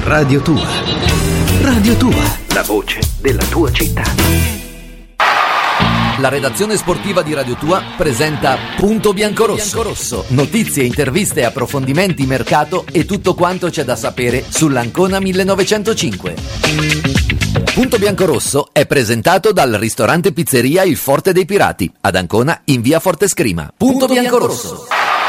Radio Tua. Radio Tua, la voce della tua città. La redazione sportiva di Radio Tua presenta Punto Biancorosso. Notizie, interviste, approfondimenti, mercato e tutto quanto c'è da sapere sull'Ancona 1905. Punto Biancorosso è presentato dal ristorante pizzeria Il Forte dei Pirati, ad Ancona in via Fortescrima. Punto Biancorosso.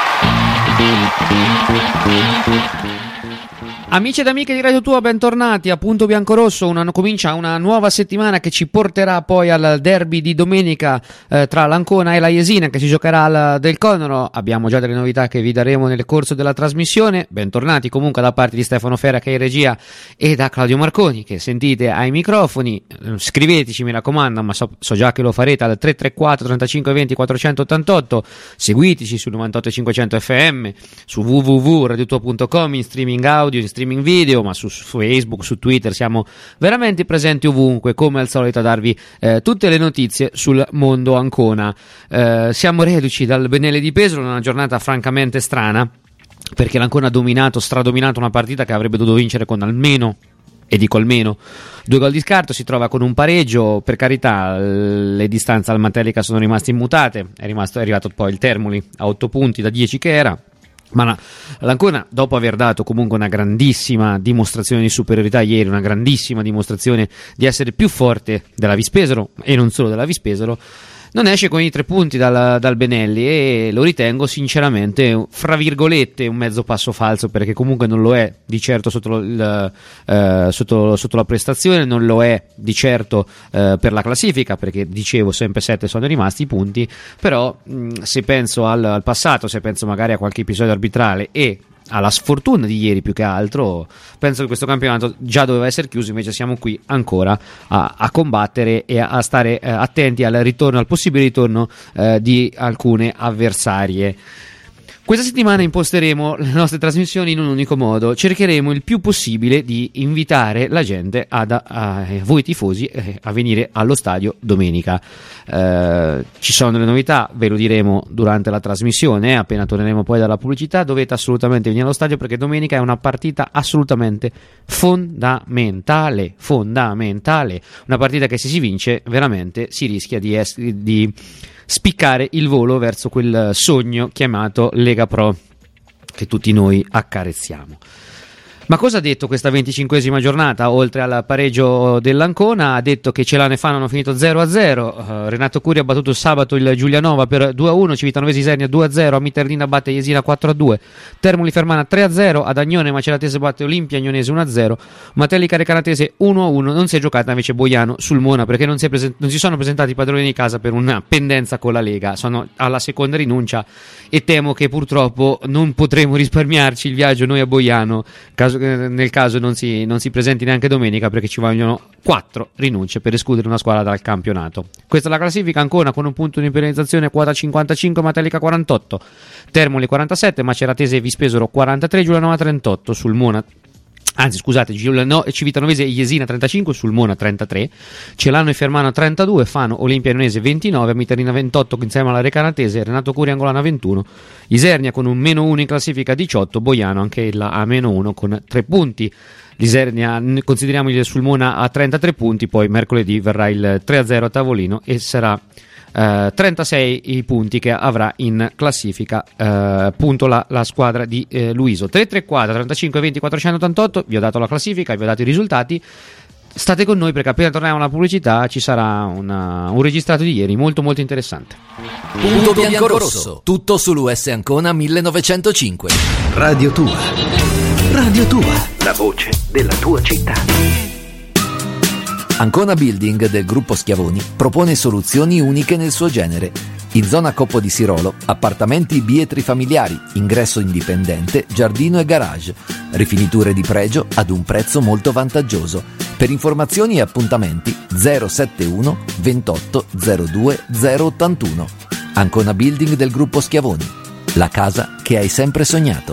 Amici ed amiche di Radio Tua, bentornati a Punto Biancorosso. Comincia una nuova settimana che ci porterà poi al derby di domenica tra l'Ancona e la Jesina, che si giocherà al Del Conero. Abbiamo già delle novità che vi daremo nel corso della trasmissione. Bentornati comunque da parte di Stefano Fera, che è in regia, e da Claudio Marconi, che sentite ai microfoni. Scriveteci, mi raccomando, ma so già che lo farete, al 334 35 20 488. Seguiteci sul 98 500 FM, su www.radiotua.com, in streaming audio, in streaming video, ma su Facebook, su Twitter siamo veramente presenti ovunque, come al solito a darvi tutte le notizie sul mondo Ancona. Siamo reduci dal Benelli di Pesaro, una giornata francamente strana, perché l'Ancona ha stradominato una partita che avrebbe dovuto vincere con almeno, e dico almeno, 2 gol di scarto. Si trova con un pareggio, per carità, le distanze al Matelica sono rimaste immutate, è arrivato poi il Termoli a 8 punti da 10 che era. Ma l'Ancona, dopo aver dato comunque una grandissima dimostrazione di superiorità ieri, una grandissima dimostrazione di essere più forte della Vispesaro, e non solo della Vispesaro, non esce con i 3 punti dal Benelli, e lo ritengo sinceramente, fra virgolette, un mezzo passo falso, perché comunque non lo è di certo sotto la prestazione, non lo è di certo per la classifica, perché dicevo sempre 7 sono rimasti i punti. Però se penso al passato, se penso magari a qualche episodio arbitrale e alla sfortuna di ieri più che altro, penso che questo campionato già doveva essere chiuso. Invece siamo qui ancora a combattere e a stare attenti al possibile ritorno di alcune avversarie. Questa settimana imposteremo le nostre trasmissioni in un unico modo: cercheremo il più possibile di invitare la gente, voi tifosi, a venire allo stadio domenica. Ci sono delle novità, ve lo diremo durante la trasmissione, appena torneremo poi dalla pubblicità. Dovete assolutamente venire allo stadio, perché domenica è una partita assolutamente fondamentale, una partita che, se si vince, veramente si rischia di spiccare il volo verso quel sogno chiamato Lega Pro, che tutti noi accarezziamo. Ma cosa ha detto questa 25esima giornata? Oltre al pareggio dell'Ancona, ha detto che Celano e Fano hanno finito 0-0. Renato Curi ha battuto sabato il Giulianova per 2-1, Civitanova Isernia 2-0, Amiternina batte Jesina 4-2, Termoli Fermana 3-0, ad Agnone Maceratese batte Olimpia Agnonese 1-0, Matelica Recanatese 1-1. Non si è giocata invece Boiano sul Mona, perché non si sono presentati i padroni di casa per una pendenza con la Lega. Sono alla seconda rinuncia e temo che purtroppo non potremo risparmiarci il viaggio noi a Boiano, nel caso non si presenti neanche domenica, perché ci vogliono 4 rinunce per escludere una squadra dal campionato. Questa è la classifica: Ancona con un punto di penalizzazione, quota 55, Matelica 48, Termoli 47, Maceratese e Vispesaro 43, Giulianova 38, sul Mona, Civitanovese e Jesina 35, sul Mona 33, Celano e Fermana 32, Fano Olimpia Agnonese 29, Amiternina 28 insieme alla Recanatese, Renato Curi Angolana 21, Isernia con un -1 in classifica 18, Boiano anche la a -1 con 3 punti. L'Isernia consideriamoli sul Mona a 33 punti, poi mercoledì verrà il 3-0 a tavolino e sarà 36 i punti che avrà in classifica appunto la squadra di Luiso. 334 35 20 488. Vi ho dato la classifica, vi ho dato i risultati. State con noi, perché appena torniamo alla pubblicità ci sarà un registrato di ieri molto molto interessante. Punto Biancorosso, tutto sull'US Ancona 1905. Radio Tua, la voce della tua città. Ancona Building del gruppo Schiavoni propone soluzioni uniche nel suo genere. In zona Coppo di Sirolo, appartamenti bietri familiari, ingresso indipendente, giardino e garage, rifiniture di pregio ad un prezzo molto vantaggioso. Per informazioni e appuntamenti 071 28 02 081. Ancona Building del gruppo Schiavoni, la casa che hai sempre sognato.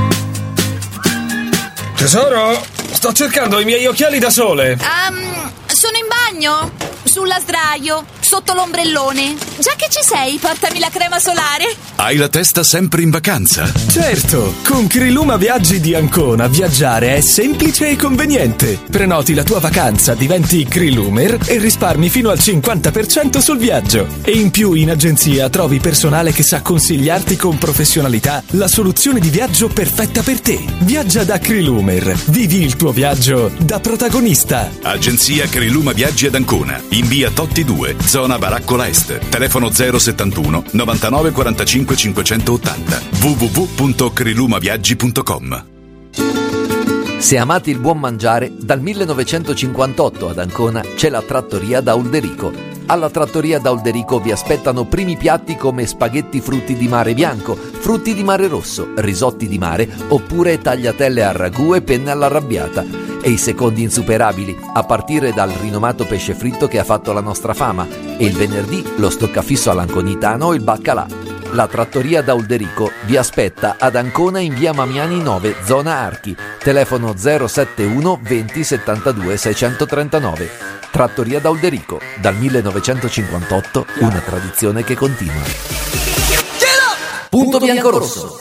Tesoro, sto cercando i miei occhiali da sole. Sono in bagno, sulla sdraio. sotto l'ombrellone. Già che ci sei, portami la crema solare. Hai la testa sempre in vacanza? Certo, con Criluma Viaggi di Ancona viaggiare è semplice e conveniente. Prenoti la tua vacanza, diventi Crilumer e risparmi fino al 50% sul viaggio. E in più in agenzia trovi personale che sa consigliarti con professionalità la soluzione di viaggio perfetta per te. Viaggia da Crilumer. Vivi il tuo viaggio da protagonista. Agenzia Criluma Viaggi ad Ancona, in via Totti 2, zona Baraccola Est. Telefono 071 99 45 580. www.crilumaviaggi.com. Se amate il buon mangiare, dal 1958 ad Ancona c'è la trattoria da Ulderico. Alla trattoria da Ulderico vi aspettano primi piatti come spaghetti frutti di mare bianco, frutti di mare rosso, risotti di mare oppure tagliatelle al ragù e penne all'arrabbiata. E i secondi insuperabili, a partire dal rinomato pesce fritto che ha fatto la nostra fama, e il venerdì lo stoccafisso all'anconitano o il baccalà. La trattoria da Ulderico vi aspetta ad Ancona in via Mamiani 9, zona Archi. Telefono 071 20 72 639. Trattoria da Ulderico, dal 1958, una tradizione che continua. Punto biancorosso.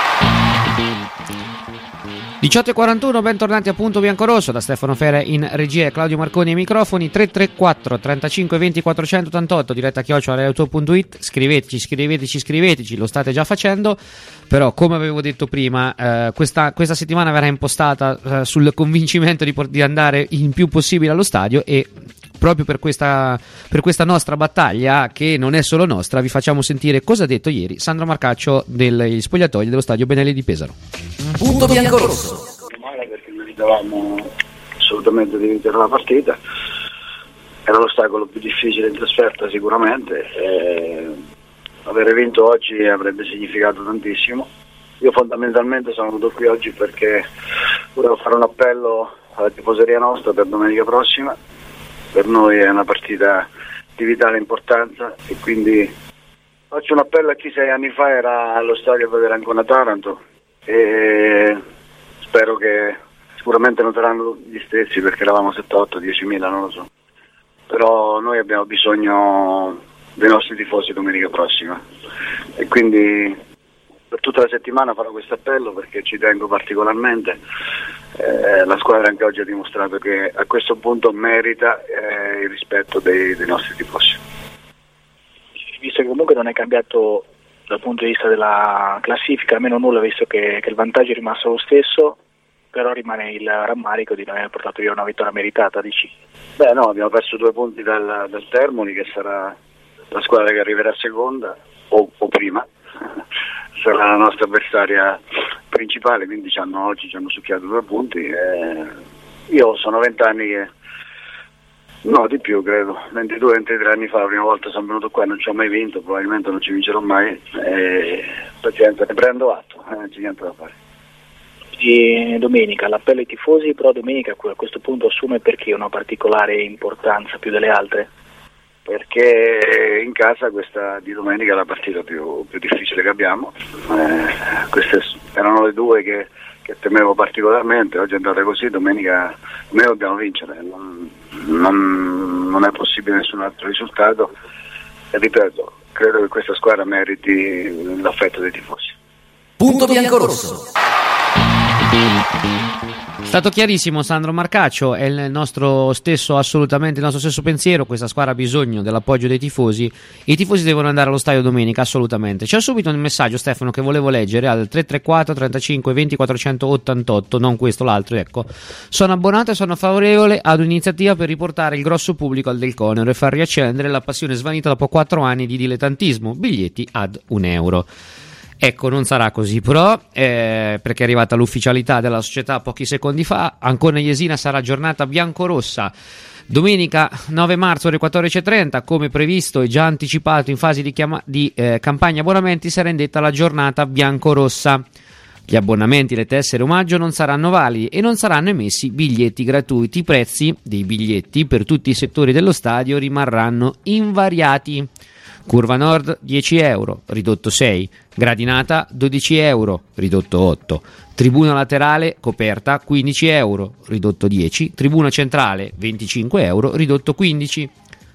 18:41, bentornati a Punto Biancorosso, da Stefano Fere in regia e Claudio Marconi ai microfoni. 334 35 20 488, diretta @radioauto.it. Scriveteci, lo state già facendo, però come avevo detto prima, questa settimana verrà impostata sul convincimento di andare il più possibile allo stadio, e proprio per questa nostra battaglia, che non è solo nostra, vi facciamo sentire cosa ha detto ieri Sandro Marcaccio degli spogliatoi dello stadio Benelli di Pesaro. Punto biancorosso. Male, perché meritavamo assolutamente di vincere la partita. Era l'ostacolo più difficile in trasferta sicuramente. Avere vinto oggi avrebbe significato tantissimo. Io fondamentalmente sono venuto qui oggi perché volevo fare un appello alla tifoseria nostra per domenica prossima. Per noi è una partita di vitale importanza e quindi faccio un appello a chi 6 anni fa era allo stadio a vedere Ancona Taranto, e spero che sicuramente non saranno gli stessi, perché eravamo 7-8, 10.000, non lo so, però noi abbiamo bisogno dei nostri tifosi domenica prossima, e quindi per tutta la settimana farò questo appello perché ci tengo particolarmente. La squadra anche oggi ha dimostrato che a questo punto merita il rispetto dei nostri tifosi. Visto che comunque non è cambiato dal punto di vista della classifica, almeno nulla, visto che il vantaggio è rimasto lo stesso, però rimane il rammarico di non aver portato via una vittoria meritata, dici? Beh no, abbiamo perso 2 punti dal Termoli, che sarà la squadra che arriverà seconda o prima, sarà la nostra avversaria principale, quindi oggi ci hanno succhiato 2 punti. Io sono 20 anni che, no di più credo, 22-23 anni fa la prima volta sono venuto qua e non ci ho mai vinto, probabilmente non ci vincerò mai, pazienza, ne prendo atto, non c'è niente da fare. Di domenica, l'appello ai tifosi, però domenica a questo punto assume perché una particolare importanza più delle altre? Perché in casa questa di domenica è la partita più difficile che abbiamo, queste erano le 2 che temevo particolarmente. Oggi è andata così, domenica noi dobbiamo vincere, non è possibile nessun altro risultato, e ripeto, credo che questa squadra meriti l'affetto dei tifosi. Punto biancorosso. È stato chiarissimo Sandro Marcaccio, è il nostro stesso pensiero. Questa squadra ha bisogno dell'appoggio dei tifosi, i tifosi devono andare allo stadio domenica, assolutamente. C'è subito un messaggio, Stefano, che volevo leggere al 334 35 20 488, non questo, l'altro, ecco. Sono abbonato e sono favorevole ad un'iniziativa per riportare il grosso pubblico al Del Conero e far riaccendere la passione svanita dopo 4 anni di dilettantismo. Biglietti ad €1. Ecco, non sarà così però, perché è arrivata l'ufficialità della società pochi secondi fa. Ancona Jesina sarà giornata biancorossa domenica 9 marzo alle 14:30, come previsto e già anticipato in fase di campagna abbonamenti. Sarà indetta la giornata biancorossa. Gli abbonamenti e le tessere omaggio non saranno validi e non saranno emessi biglietti gratuiti. I prezzi dei biglietti per tutti i settori dello stadio rimarranno invariati. Curva Nord €10, ridotto 6. Gradinata €12, ridotto 8. Tribuna laterale coperta €15, ridotto 10. Tribuna centrale €25, ridotto 15.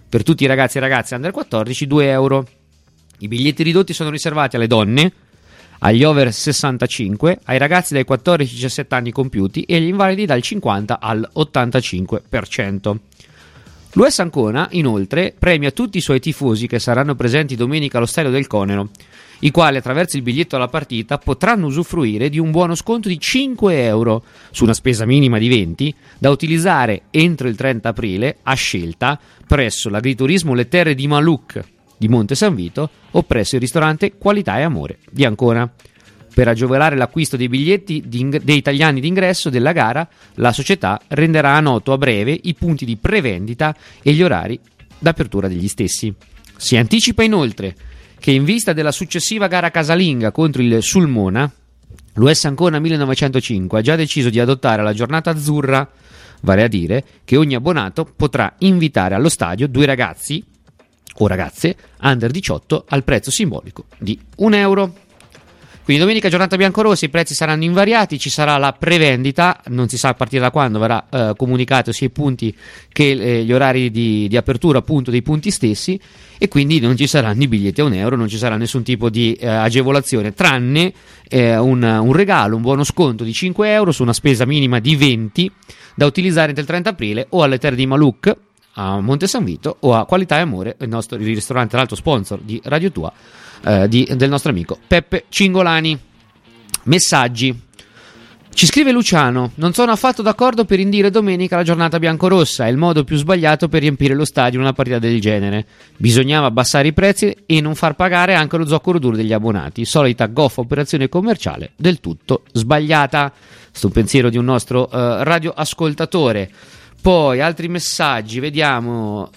per tutti i ragazzi e ragazze under 14 €2. I biglietti ridotti sono riservati alle donne, agli over 65, ai ragazzi dai 14 ai 17 anni compiuti e agli invalidi dal 50 all' 85%. L'US Ancona, inoltre, premia tutti i suoi tifosi che saranno presenti domenica allo Stadio del Conero, i quali attraverso il biglietto alla partita potranno usufruire di un buono sconto di €5 su una spesa minima di 20 da utilizzare entro il 30 aprile a scelta presso l'agriturismo Le Terre di Maluc di Monte San Vito o presso il ristorante Qualità e Amore di Ancona. Per agevolare l'acquisto dei biglietti dei italiani d'ingresso della gara, la società renderà noto a breve i punti di prevendita e gli orari d'apertura degli stessi. Si anticipa inoltre che in vista della successiva gara casalinga contro il Sulmona, l'US Ancona 1905 ha già deciso di adottare la giornata azzurra, vale a dire che ogni abbonato potrà invitare allo stadio 2 ragazzi o ragazze under 18 al prezzo simbolico di €1. Quindi domenica giornata biancorossa, i prezzi saranno invariati, ci sarà la prevendita, non si sa a partire da quando verrà comunicato sia i punti che gli orari di apertura appunto dei punti stessi, e quindi non ci saranno i biglietti a €1, non ci sarà nessun tipo di agevolazione, tranne un regalo, un buono sconto di €5 su una spesa minima di 20 da utilizzare entro il 30 aprile o alle Terre di Maluc a Monte San Vito o a Qualità e Amore, il ristorante, l'altro sponsor di Radio Tua, del nostro amico Peppe Cingolani. Messaggi. Ci scrive Luciano: non sono affatto d'accordo per indire domenica la giornata biancorossa, è il modo più sbagliato per riempire lo stadio in una partita del genere. Bisognava abbassare i prezzi e non far pagare anche lo zoccolo duro degli abbonati, solita goffa operazione commerciale del tutto sbagliata. Sto pensiero di un nostro radioascoltatore. Poi altri messaggi, vediamo.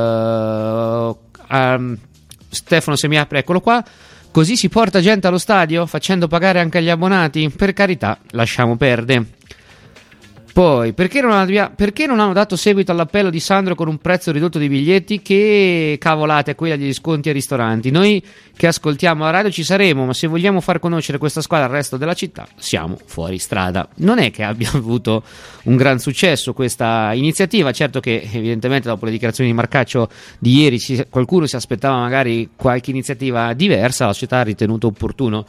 Stefano, se mi apre, eccolo qua. Così si porta gente allo stadio facendo pagare anche agli abbonati? Per carità, lasciamo perdere. Poi, perché non hanno dato seguito all'appello di Sandro con un prezzo ridotto dei biglietti? Che cavolate è quella degli sconti ai ristoranti. Noi che ascoltiamo la radio ci saremo, ma se vogliamo far conoscere questa squadra al resto della città siamo fuori strada. Non è che abbia avuto un gran successo questa iniziativa, certo che evidentemente dopo le dichiarazioni di Marcaccio di ieri qualcuno si aspettava magari qualche iniziativa diversa. La società ha ritenuto opportuno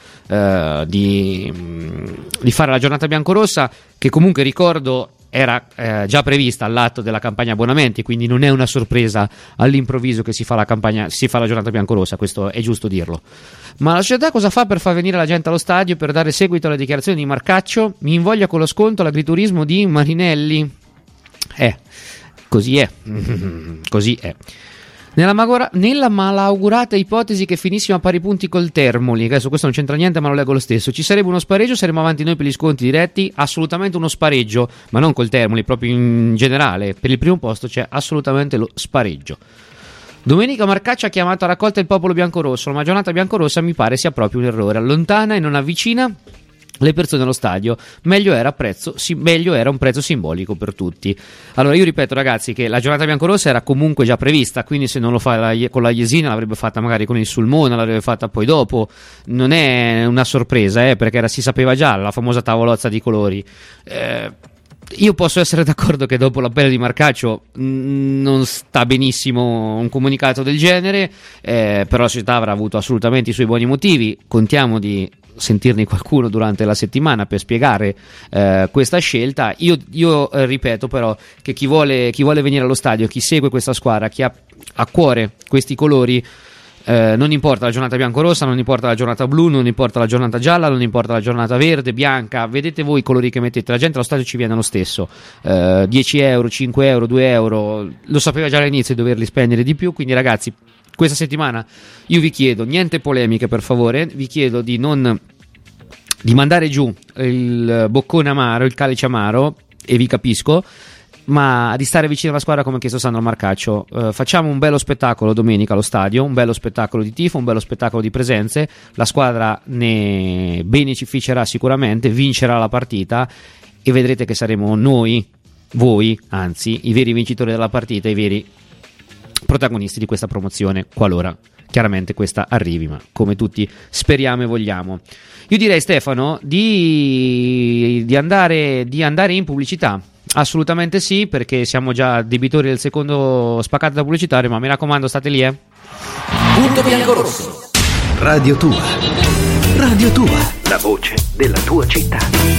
di fare la giornata biancorossa, che comunque ricordo era già prevista all'atto della campagna abbonamenti, quindi non è una sorpresa all'improvviso che si fa la giornata biancorossa, questo è giusto dirlo. Ma la società cosa fa per far venire la gente allo stadio, per dare seguito alle dichiarazioni di Marcaccio? Mi invoglia con lo sconto l'agriturismo di Marinelli. Così è. Così è. Nella malaugurata ipotesi che finissimo a pari punti col Termoli, adesso questo non c'entra niente ma lo leggo lo stesso, ci sarebbe uno spareggio, saremmo avanti noi per gli sconti diretti? Assolutamente uno spareggio, ma non col Termoli, proprio in generale, per il primo posto c'è assolutamente lo spareggio. Domenica Marcaccio ha chiamato a raccolta il popolo biancorosso, ma giornata biancorossa mi pare sia proprio un errore, allontana e non avvicina le persone allo stadio. Meglio era un prezzo simbolico per tutti. Allora io ripeto ragazzi che la giornata biancorossa era comunque già prevista, quindi se non lo fa con la Jesina l'avrebbe fatta magari con il Sulmona, l'avrebbe fatta poi dopo, non è una sorpresa perché si sapeva già, la famosa tavolozza di colori. Io posso essere d'accordo che dopo l'appello di Marcaccio non sta benissimo un comunicato del genere, però la società avrà avuto assolutamente i suoi buoni motivi. Contiamo di sentirne qualcuno durante la settimana per spiegare questa scelta. Io ripeto però che chi vuole venire allo stadio, chi segue questa squadra, chi ha a cuore questi colori, non importa la giornata biancorossa, non importa la giornata blu, non importa la giornata gialla, non importa la giornata verde, bianca, vedete voi i colori che mettete, la gente allo stadio ci viene lo stesso. 10 euro, 5 euro, 2 euro, lo sapeva già all'inizio di doverli spendere di più, quindi ragazzi questa settimana io vi chiedo niente polemiche per favore, vi chiedo di mandare giù il boccone amaro, il calice amaro, e vi capisco, ma di stare vicino alla squadra come ha chiesto Sandro Marcaccio. Facciamo un bello spettacolo domenica allo stadio, un bello spettacolo di tifo, un bello spettacolo di presenze, la squadra ne beneficerà sicuramente, vincerà la partita e vedrete che saremo voi, anzi i veri vincitori della partita, i veri protagonisti di questa promozione, qualora chiaramente questa arrivi, ma come tutti speriamo e vogliamo. Io direi Stefano di andare in pubblicità. Assolutamente sì, perché siamo già debitori del secondo spaccato pubblicitario, ma mi raccomando, state lì, Punto bianco-rosso. Radio Tua. Radio Tua, la voce della tua città.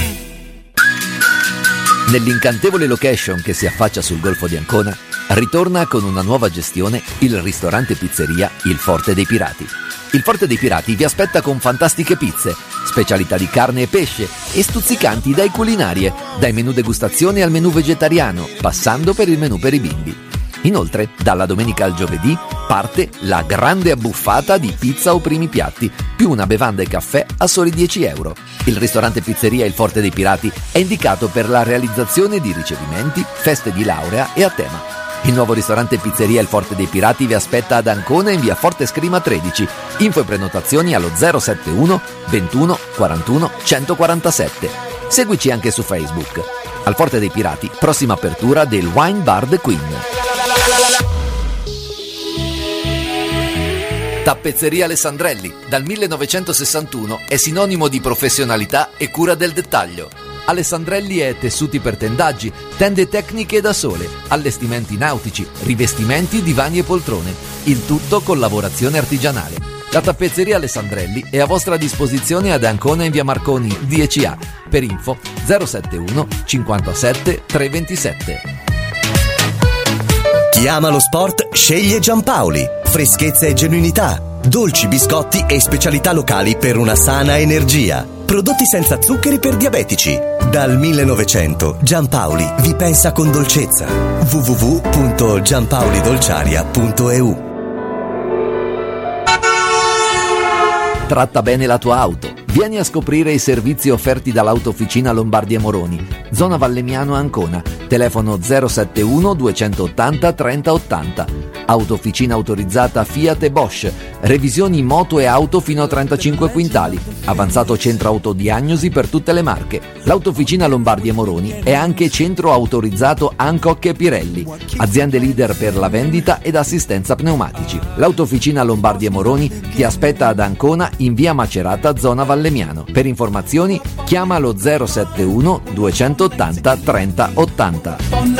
Nell'incantevole location che si affaccia sul Golfo di Ancona, ritorna con una nuova gestione il ristorante pizzeria Il Forte dei Pirati. Il Forte dei Pirati vi aspetta con fantastiche pizze, specialità di carne e pesce e stuzzicanti idee culinarie, dai menù degustazione al menù vegetariano, passando per il menù per i bimbi. Inoltre, dalla domenica al giovedì parte la grande abbuffata di pizza o primi piatti, più una bevanda e caffè a soli 10 euro. Il ristorante pizzeria Il Forte dei Pirati è indicato per la realizzazione di ricevimenti, feste di laurea e a tema. Il nuovo ristorante pizzeria Il Forte dei Pirati vi aspetta ad Ancona in via Forte Scrima 13. Info e prenotazioni allo 071 21 41 147. Seguici anche su Facebook. Al Forte dei Pirati, prossima apertura del Wine Bar The Queen. Tappezzeria Alessandrelli, dal 1961 è sinonimo di professionalità e cura del dettaglio. Alessandrelli è tessuti per tendaggi, tende tecniche da sole, allestimenti nautici, rivestimenti, divani e poltrone, il tutto con lavorazione artigianale. La tappezzeria Alessandrelli è a vostra disposizione ad Ancona in via Marconi 10A. Per info 071 57 327. Chi ama lo sport sceglie Giampaoli. Freschezza e genuinità, dolci, biscotti e specialità locali per una sana energia. Prodotti senza zuccheri per diabetici. Dal 1900 Giampaoli vi pensa con dolcezza. www.giampaolidolciaria.eu. Tratta bene la tua auto. Vieni a scoprire i servizi offerti dall'Autofficina Lombardi e Moroni, zona Vallemiano Ancona, telefono 071 280 3080. Autofficina autorizzata Fiat e Bosch, revisioni moto e auto fino a 35 quintali, avanzato centro autodiagnosi per tutte le marche. L'Autofficina Lombardi e Moroni è anche centro autorizzato Hancock e Pirelli, aziende leader per la vendita ed assistenza pneumatici. L'Autofficina Lombardi e Moroni ti aspetta ad Ancona in via Macerata, zona Vallemiano. Per informazioni chiama lo 071 280 30 80.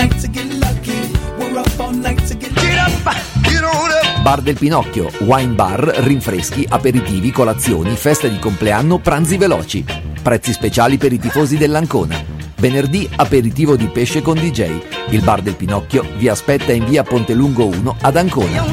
Bar del Pinocchio, wine bar, rinfreschi, aperitivi, colazioni, feste di compleanno, pranzi veloci. Prezzi speciali per i tifosi dell'Ancona. Venerdì aperitivo di pesce con DJ. Il Bar del Pinocchio vi aspetta in via Pontelungo 1 ad Ancona.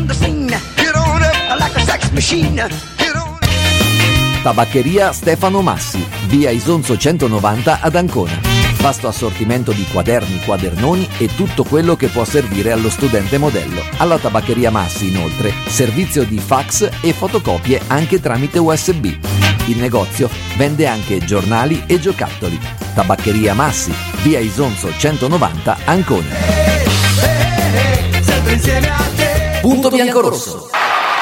Tabaccheria Stefano Massi, via Isonzo 190 ad Ancona. Vasto assortimento di quaderni, quadernoni e tutto quello che può servire allo studente modello. Alla Tabaccheria Massi, inoltre, servizio di fax e fotocopie anche tramite USB. Il negozio vende anche giornali e giocattoli. Tabaccheria Massi, via Isonzo 190, Ancona. Punto bianco-rosso.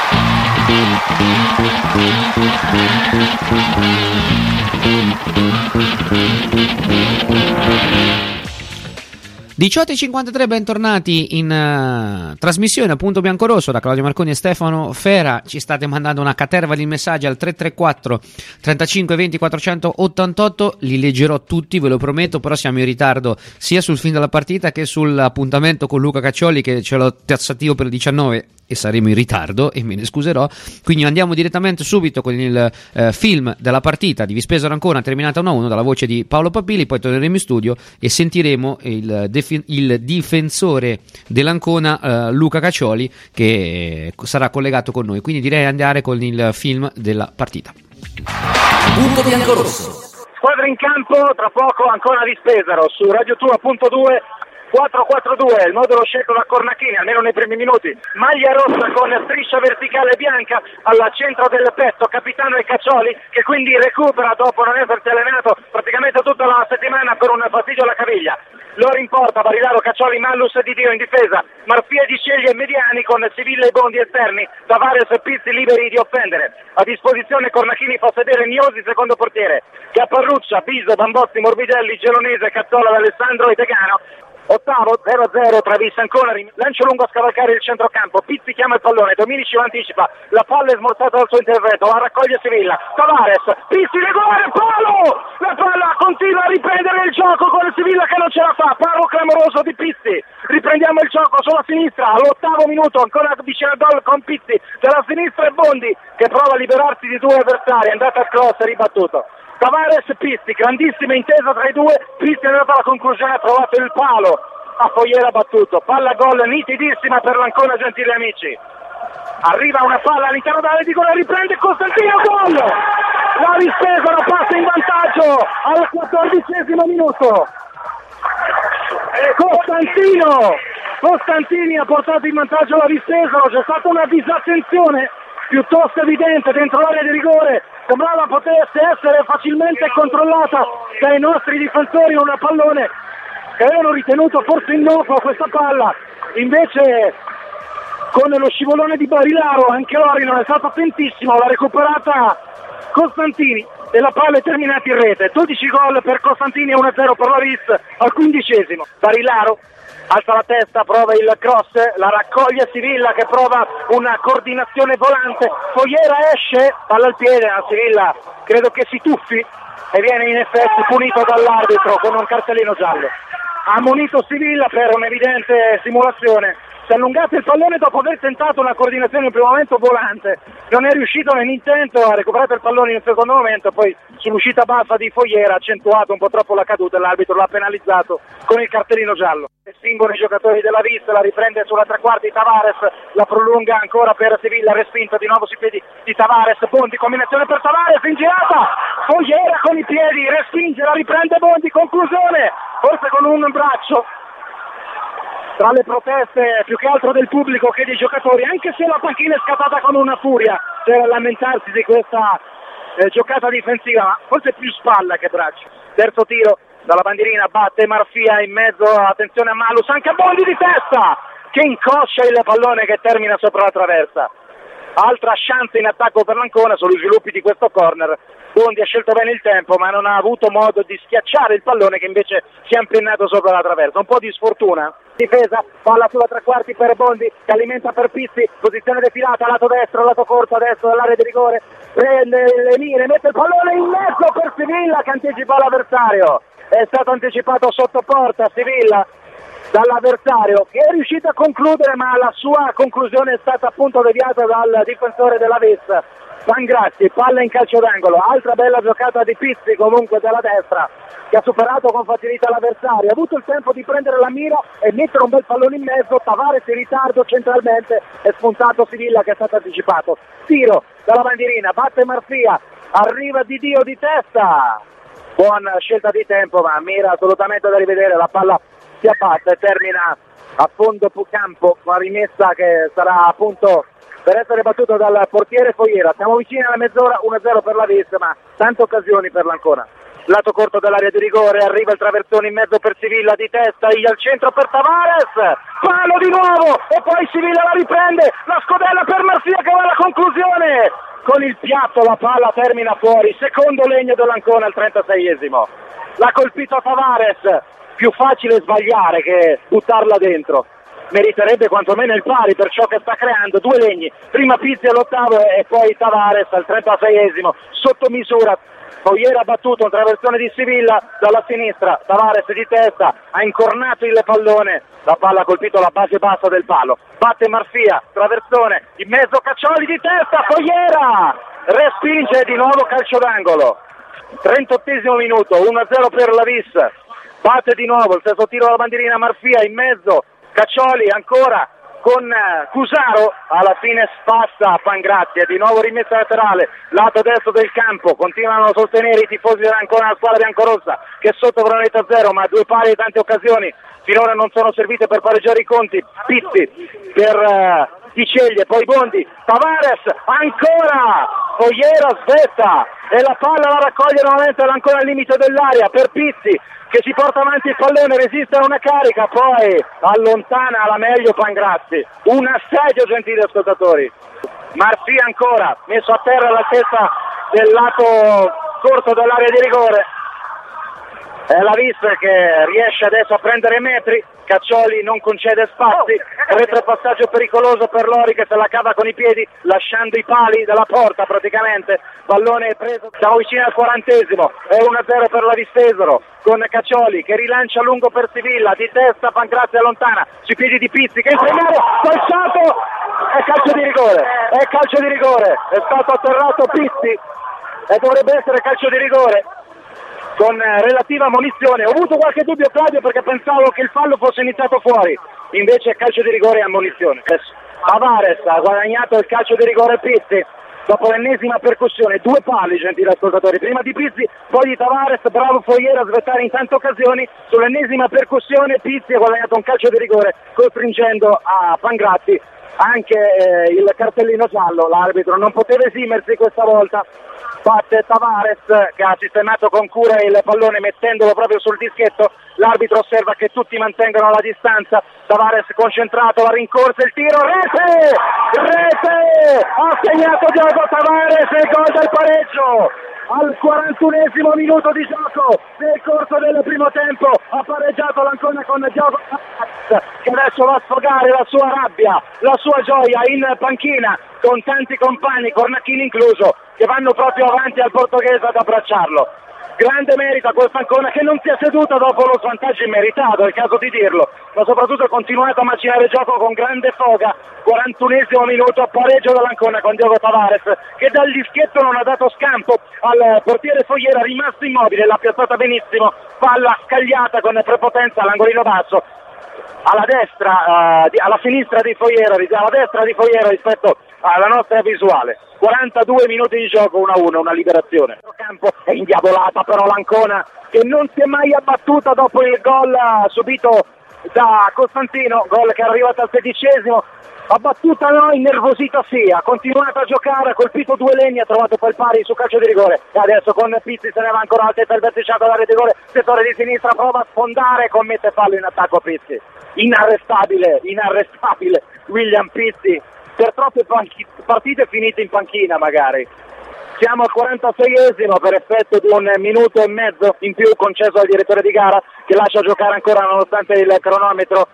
18:53, bentornati in trasmissione a Punto Biancorosso da Claudio Marconi e Stefano Fera. Ci state mandando una caterva di messaggi al 334 35 20 488, li leggerò tutti, ve lo prometto, però siamo in ritardo sia sul film della partita che sull'appuntamento con Luca Caccioli, che ce l'ho tassativo per 19 e saremo in ritardo e me ne scuserò, quindi andiamo direttamente subito con il film della partita di Vispesaro Ancona terminata 1-1 dalla voce di Paolo Papili. Poi torneremo in studio e sentiremo il difensore dell'Ancona, Luca Caccioli, che sarà collegato con noi, quindi direi andare con il film della partita. Punto bianco-rosso. Squadra in campo, tra poco Ancona Vispesaro su Radio Tua.2. 4-4-2, il modulo scelto da Cornachini, almeno nei primi minuti. Maglia rossa con striscia verticale bianca al centro del petto, capitano e Caccioli, che quindi recupera dopo non essersi allenato praticamente tutta la settimana per un fastidio alla caviglia. Loro in porta, Barilaro, Caccioli, Mallus e Di Dio in difesa, Marpiedi, Sceglie e Mediani con Sivilla e Bondi esterni, Tavares e Pizzi liberi di offendere. A disposizione Cornachini fa sedere Niosi, secondo portiere, Caparruccia, Biso, Bambozzi, Morbidelli, Gelonese, Cazzola, D'Alessandro e Tegano. Ottavo, 0-0 tra Vis Ancona, lancio lungo a scavalcare il centrocampo, Pizzi chiama il pallone, Dominici lo anticipa, la palla è smorzata dal suo intervento, la raccoglie Sevilla, Tavares, Pizzi, rigore, palo! La palla continua a riprendere il gioco con Sevilla che non ce la fa, palo clamoroso clamoroso di Pizzi. Riprendiamo il gioco sulla sinistra, all'8° minuto, ancora vicino al gol con Pizzi, dalla sinistra e Bondi che prova a liberarsi di 2 avversari, è andato al cross e ribattuto. Tavares e Pizzi, grandissima intesa tra i due, Pizzi è andato alla conclusione, ha trovato il palo, a Fogliera battuto, palla gol nitidissima per l'Ancona, gentili amici. Arriva una palla all'interno della rigore, riprende Costantino, gol! La Rispesaro passa in vantaggio al 14° minuto. Costantini ha portato in vantaggio la Rispesaro, c'è stata una disattenzione piuttosto evidente dentro l'area di rigore, sembrava potesse essere facilmente controllata dai nostri difensori, una pallone che avevano ritenuto forse innocua questa palla, invece con lo scivolone di Barilaro anche Lori non è stato attentissimo, l'ha recuperata Costantini e la palla è terminata in rete. 12 gol per Costantini e 1-0 per la Vis al 15°. Barilaro alza la testa, prova il cross, la raccoglie Sivilla che prova una coordinazione volante, Fogliera esce, palla al piede, a Sivilla credo che si tuffi e viene in effetti punito dall'arbitro con un cartellino giallo. Ha ammonito Sivilla per un'evidente simulazione. Si è allungato il pallone dopo aver tentato una coordinazione in primo momento volante, non è riuscito nell'intento, ha recuperato il pallone in un secondo momento, poi sull'uscita bassa di Fogliera ha accentuato un po' troppo la caduta e l'arbitro l'ha penalizzato con il cartellino giallo. Singono i giocatori della Vis, la riprende sulla tre quarti Tavares, la prolunga ancora per Sivilla, respinta di nuovo sui piedi di Tavares, Bondi, combinazione per Tavares, in girata, Fogliera con i piedi, respinge, la riprende Bondi, conclusione, forse con un braccio. Tra le proteste più che altro del pubblico che dei giocatori, anche se la panchina è scattata con una furia per lamentarsi di questa giocata difensiva, ma forse più spalla che braccio. Terzo tiro dalla bandierina, batte Marfia in mezzo, attenzione a Malus, anche Bondi di testa che incroscia il pallone che termina sopra la traversa. Altra chance in attacco per l'Ancona sugli sviluppi di questo corner. Bondi ha scelto bene il tempo ma non ha avuto modo di schiacciare il pallone che invece si è impennato sopra la traversa. Un po' di sfortuna. Difesa, palla sulla tre quarti per Bondi che alimenta per Pizzi, posizione defilata, lato destro, lato corto adesso dall'area di rigore, prende le mire, mette il pallone in mezzo per Sivilla che anticipa l'avversario. È stato anticipato sotto porta Sivilla dall'avversario che è riuscito a concludere, ma la sua conclusione è stata appunto deviata dal difensore della Vis, Pangrazzi. Palla in calcio d'angolo, altra bella giocata di Pizzi comunque dalla destra che ha superato con facilità l'avversario, ha avuto il tempo di prendere la mira e mettere un bel pallone in mezzo. Tavares in ritardo centralmente, è spuntato Sivilla che è stato anticipato. Tiro dalla bandierina, batte Marfia, arriva Di Dio di testa, buona scelta di tempo ma mira assolutamente da rivedere, la palla si abbatte e termina a fondo campo, una rimessa che sarà appunto per essere battuta dal portiere Fogliera. Siamo vicini alla mezz'ora, 1-0 per la Vis, ma tante occasioni per l'Ancona. Lato corto dell'area di rigore, arriva il traversone in mezzo per Sivilla di testa, al centro per Tavares, palo di nuovo e poi Sivilla la riprende, la scodella per Marfia che va alla conclusione. Con il piatto la palla termina fuori, secondo legno dell'Ancona al 36esimo. L'ha colpito Tavares, più facile sbagliare che buttarla dentro, meriterebbe quantomeno il pari per ciò che sta creando. Due legni, prima Pizzi all'8° e poi Tavares al 36esimo, sotto misura. Fogliera ha battuto un traversone di Sivilla dalla sinistra, Tavares di testa ha incornato il pallone, la palla ha colpito la base bassa del palo, batte Marfia, traversone in mezzo, Caccioli di testa, Fogliera respinge di nuovo calcio d'angolo. 38esimo minuto, 1-0 per la Vis. Batte di nuovo il stesso tiro alla bandierina, Marfia in mezzo, Caccioli ancora con Cusaro, alla fine spassa Pangrazzi, di nuovo rimessa laterale, lato destro del campo, continuano a sostenere i tifosi dell'Ancona, la squadra biancorossa che è sotto per 1-0, ma due pari e tante occasioni finora non sono servite per pareggiare i conti. Pizzi per Di Ceglie, poi Bondi, Tavares ancora, Fogliera svetta e la palla la raccoglie nuovamente l'Ancona al limite dell'area per Pizzi che si porta avanti il pallone, resiste a una carica, poi allontana alla meglio Pangrazzi. Un assedio, gentili ascoltatori. Marfia ancora, messo a terra all'altezza del lato corto dell'area di rigore. È la Vis che riesce adesso a prendere metri, Caccioli non concede spazi, retropassaggio pericoloso per Lori che se la cava con i piedi lasciando i pali della porta praticamente, pallone preso, siamo vicini al 40esimo, è 1-0 per la Vistesero con Caccioli che rilancia lungo per Sivilla, di testa Pancrazzi allontana, sui piedi di Pizzi che entra in area, calciato, è calcio di rigore, è stato atterrato Pizzi e dovrebbe essere calcio di rigore con relativa ammonizione. Ho avuto qualche dubbio, Claudio, perché pensavo che il fallo fosse iniziato fuori, invece calcio di rigore e ammonizione. Tavares ha guadagnato il calcio di rigore Pizzi dopo l'ennesima percussione, 2 pali, gentili ascoltatori, prima di Pizzi, poi di Tavares, bravo Fogliera a svettare in tante occasioni, sull'ennesima percussione Pizzi ha guadagnato un calcio di rigore costringendo a Pangrazzi anche il cartellino giallo. L'arbitro non poteva esimersi questa volta, batte Tavares che ha sistemato con cura il pallone mettendolo proprio sul dischetto, l'arbitro osserva che tutti mantengono la distanza, Tavares concentrato, la rincorsa, il tiro, rete, ha segnato Diogo Tavares il gol del pareggio al 41esimo minuto di gioco nel corso del primo tempo, ha pareggiato l'Ancona con Diogo Tavares che adesso va a sfogare la sua rabbia, la sua gioia in panchina con tanti compagni, Cornacchini incluso, che vanno proprio avanti al portoghese ad abbracciarlo. Grande merito a questa Ancona che non si è seduta dopo lo svantaggio immeritato, è il caso di dirlo, ma soprattutto ha continuato a macinare il gioco con grande foga. 41esimo minuto, pareggio dell'Ancona con Diogo Tavares che dal dischetto non ha dato scampo al portiere Fogliera, rimasto immobile, l'ha piazzata benissimo, palla scagliata con prepotenza all'angolino basso, alla destra, alla sinistra di Fogliera, alla destra di Fogliera rispetto alla nostra visuale. 42 minuti di gioco, 1-1, una liberazione. Il campo è indiavolata però l'Ancona che non si è mai abbattuta dopo il gol subito da Costantino, gol che è arrivato al 16esimo. Abbattuta no, innervosita sì, ha continuato a giocare, ha colpito 2 legni, ha trovato poi il pari su calcio di rigore e adesso con Pizzi se ne va ancora alta per verticciato dall'area di rigore, settore di sinistra, prova a sfondare e commette fallo in attacco Pizzi. Inarrestabile William Pizzi, per troppe partite finite in panchina magari. Siamo al 46esimo per effetto di 1 minuto e mezzo in più concesso al direttore di gara che lascia giocare ancora nonostante il cronometro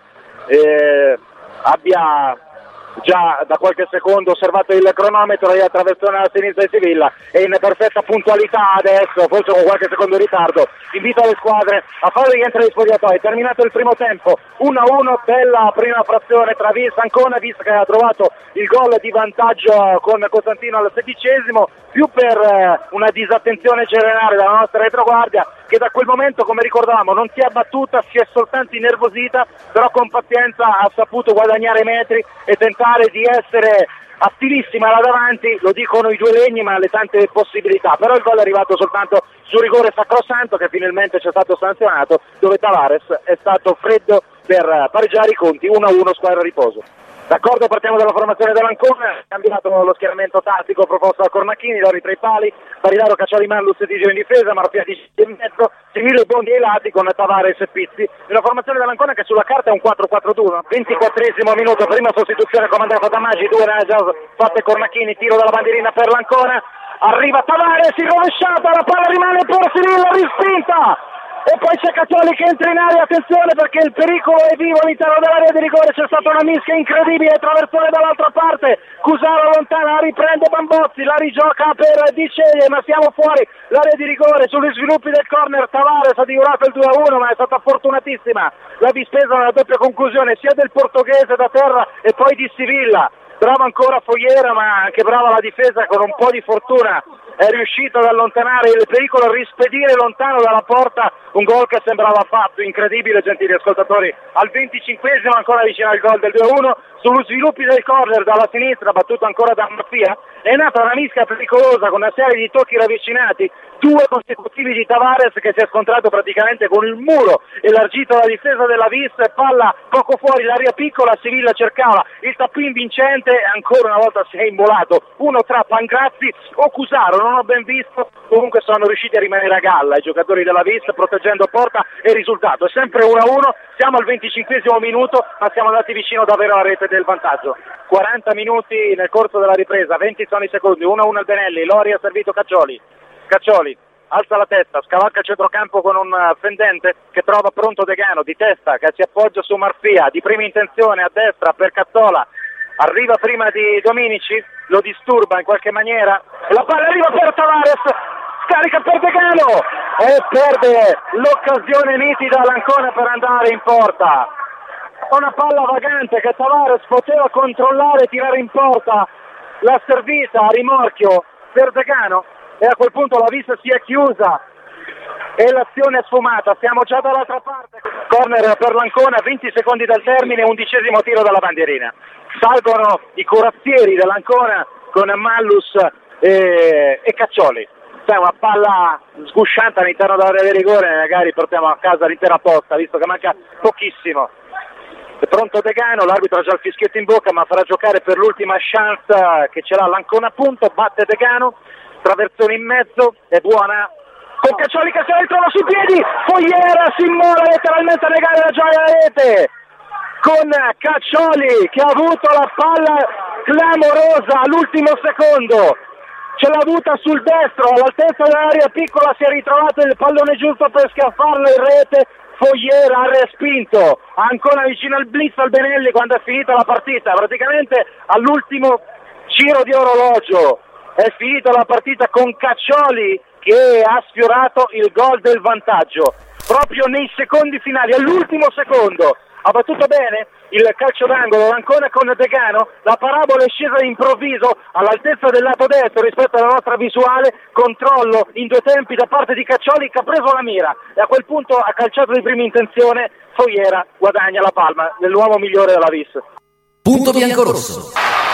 abbia già da qualche secondo osservato il cronometro e attraverso la sinistra di Sivilla e in perfetta puntualità adesso, forse con qualche secondo di ritardo, invita le squadre a fare rientro agli spogliatoi. Terminato il primo tempo, 1-1 della prima frazione tra Vis Ancona, Vis che ha trovato il gol di vantaggio con Costantino al 16esimo, più per una disattenzione generale dalla nostra retroguardia che da quel momento, come ricordavamo, non si è abbattuta, si è soltanto innervosita, però con pazienza ha saputo guadagnare metri e tentare di essere attivissima là davanti, lo dicono i 2 legni ma le tante possibilità, però il gol è arrivato soltanto su rigore sacrosanto che finalmente ci è stato sanzionato, dove Tavares è stato freddo per pareggiare i conti, 1-1 squadra a riposo. D'accordo, partiamo dalla formazione dell'Ancona, cambiato lo schieramento tattico proposto da Cornacchini, Lori tra i pali, Barilaro, Caccioli, Manlus e Tigio in difesa, Marpiati in mezzo, Cimillo e Bondi ai lati con Tavares e Pizzi. La formazione dell'Ancona che sulla carta è un 4-4-2, 24esimo minuto, prima sostituzione comandata da Maggi, 2 già fatte Cornacchini, tiro dalla bandierina per l'Ancona, arriva Tavares, in rovesciata, la palla rimane per Sivilla, respinta! E poi c'è Caccioli che entra in area, attenzione perché il pericolo è vivo all'interno dell'area di rigore, c'è stata una mischia incredibile, traversone dall'altra parte, Cusaro lontana, la riprende Bambozzi, la rigioca per Di Ceglie, ma siamo fuori l'area di rigore, sugli sviluppi del corner Tavares ha divorato il 2-1 ma è stata fortunatissima la Vispesa nella doppia conclusione sia del portoghese da terra e poi di Sivilla. Brava ancora Fogliera ma anche brava la difesa, con un po' di fortuna è riuscito ad allontanare il pericolo, a rispedire lontano dalla porta un gol che sembrava fatto, incredibile gentili ascoltatori. Al 25esimo ancora vicino al gol del 2-1, sugli sviluppi del corner dalla sinistra, battuto ancora da Maffia, è nata una mischia pericolosa con una serie di tocchi ravvicinati, 2 consecutivi di Tavares che si è scontrato praticamente con il muro elargito dalla difesa della Vis, palla poco fuori l'area piccola, Sivilla cercava il tappin vincente e ancora una volta si è imbolato uno tra Pancrazzi o Cusaro, non ho ben visto, comunque sono riusciti a rimanere a galla i giocatori della Vis proteggendo porta e il risultato è sempre 1-1, siamo al 25esimo minuto ma siamo andati vicino davvero alla rete del vantaggio. 40 minuti nel corso della ripresa, 20 sono i secondi, 1-1 al Benelli, Lori ha servito Caccioli, alza la testa, scavalca il centrocampo con un fendente che trova pronto Degano di testa che si appoggia su Marfia, di prima intenzione a destra per Cazzola, arriva prima di Dominici, lo disturba in qualche maniera, la palla arriva per Tavares, scarica per Degano e perde l'occasione nitida l'Ancona per andare in porta. Una palla vagante che Tavares poteva controllare e tirare in porta, l'ha servita a rimorchio per Degano e a quel punto la vista si è chiusa e l'azione è sfumata. Siamo già dall'altra parte. Corner per l'Ancona, 20 secondi dal termine, 11° tiro dalla bandierina. Salgono i corazzieri dell'Ancona con Mallus e Caccioli. C'è una palla sgusciante all'interno dell'area di rigore, magari portiamo a casa l'intera posta, visto che manca pochissimo. È pronto Degano, l'arbitro ha già il fischietto in bocca, ma farà giocare per l'ultima chance che ce l'ha l'Ancona, appunto. Batte Degano, traversone in mezzo, è buona con Caccioli che se la ritrova sui piedi, Fogliera si immola letteralmente a negare la gioia alla rete con Caccioli che ha avuto la palla clamorosa all'ultimo secondo, ce l'ha avuta sul destro all'altezza dell'area piccola, si è ritrovato il pallone giusto per schiaffarlo in rete. Fogliera ha respinto, ancora vicino al blitz al Benelli quando è finita la partita, praticamente all'ultimo giro di orologio è finita la partita con Caccioli che ha sfiorato il gol del vantaggio proprio nei secondi finali, all'ultimo secondo ha battuto bene il calcio d'angolo l'Ancona con Degano, la parabola è scesa improvviso all'altezza del lato destro rispetto alla nostra visuale, controllo in due tempi da parte di Caccioli che ha preso la mira e a quel punto ha calciato di prima intenzione. Fogliera guadagna la palma dell'uomo migliore della Vis. Punto biancorosso.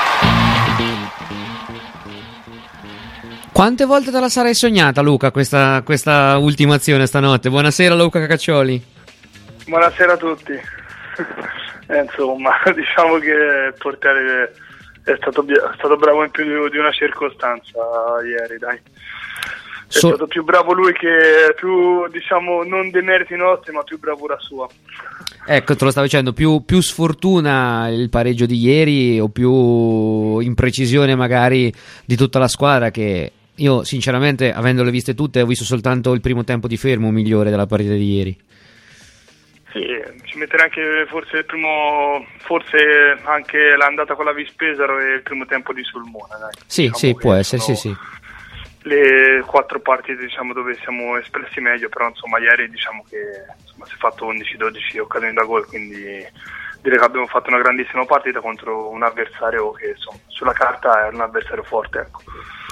Quante volte te la sarai sognata, Luca, questa ultimazione stanotte? Buonasera Luca Caccioli. Buonasera a tutti. Insomma, diciamo che il portiere è stato bravo in più di una circostanza ieri, dai. È stato più bravo lui che più, diciamo, non dei meriti nostri, ma più bravura sua. Ecco, te lo stavo dicendo, più sfortuna il pareggio di ieri o più imprecisione magari di tutta la squadra, che io sinceramente, avendole viste tutte, ho visto soltanto il primo tempo di Fermo migliore della partita di ieri. Sì, ci metterei anche forse anche l'andata con la Vispesaro e il primo tempo di Sulmona, dai. Sì, diciamo sì, può essere, sì. Le 4 partite, diciamo, dove siamo espressi meglio, però insomma ieri diciamo che insomma, si è fatto 11-12 occasioni da gol, quindi direi che abbiamo fatto una grandissima partita contro un avversario che insomma sulla carta è un avversario forte, ecco.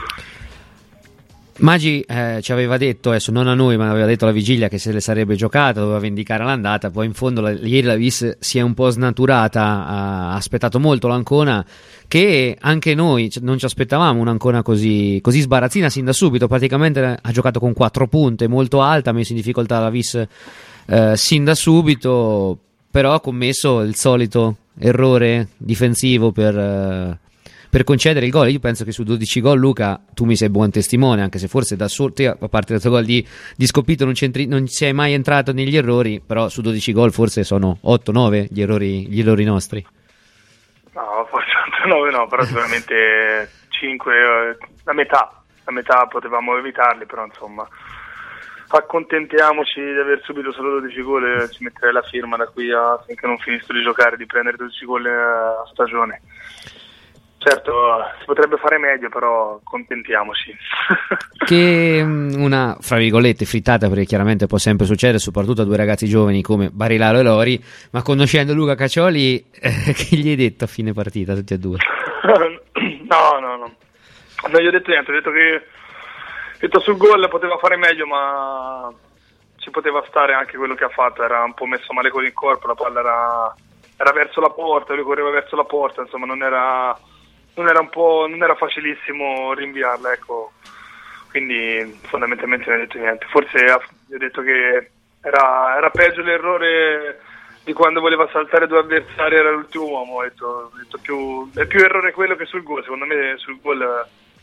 Magi ci aveva detto, adesso non a noi, ma aveva detto alla vigilia che se le sarebbe giocata, doveva vendicare l'andata, poi in fondo ieri la Vis si è un po' snaturata, ha aspettato molto l'Ancona, che anche noi non ci aspettavamo un'Ancona così sbarazzina sin da subito, praticamente ha giocato con 4 punte, molto alta, ha messo in difficoltà la Vis sin da subito, però ha commesso il solito errore difensivo per concedere il gol. Io penso che su 12 gol, Luca, tu mi sei buon testimone, anche se forse da solo te, a parte il tuo gol di Scoppito, non sei mai entrato negli errori, però su 12 gol forse sono 8-9 gli errori nostri. No, forse 8-9 no, però sicuramente 5, la metà potevamo evitarli, però insomma accontentiamoci di aver subito solo 12 gol e ci metterei la firma da qui a finché non finisco di giocare, di prendere 12 gol a stagione. Certo, si potrebbe fare meglio, però contentiamoci. Che una, fra virgolette, frittata, perché chiaramente può sempre succedere, soprattutto a due ragazzi giovani come Barilaro e Lori, ma conoscendo Luca Caccioli, che gli hai detto a fine partita, tutti e due? No. Non gli ho detto niente, ho detto che sul gol poteva fare meglio, ma ci poteva stare anche quello che ha fatto, era un po' messo male con il corpo, la palla era verso la porta, lui correva verso la porta, insomma non era facilissimo rinviarla, ecco. Quindi fondamentalmente non ho detto niente. Forse gli ho detto che era peggio l'errore di quando voleva saltare 2 avversari, era l'ultimo uomo. Ho detto è più errore quello che sul gol. Secondo me sul gol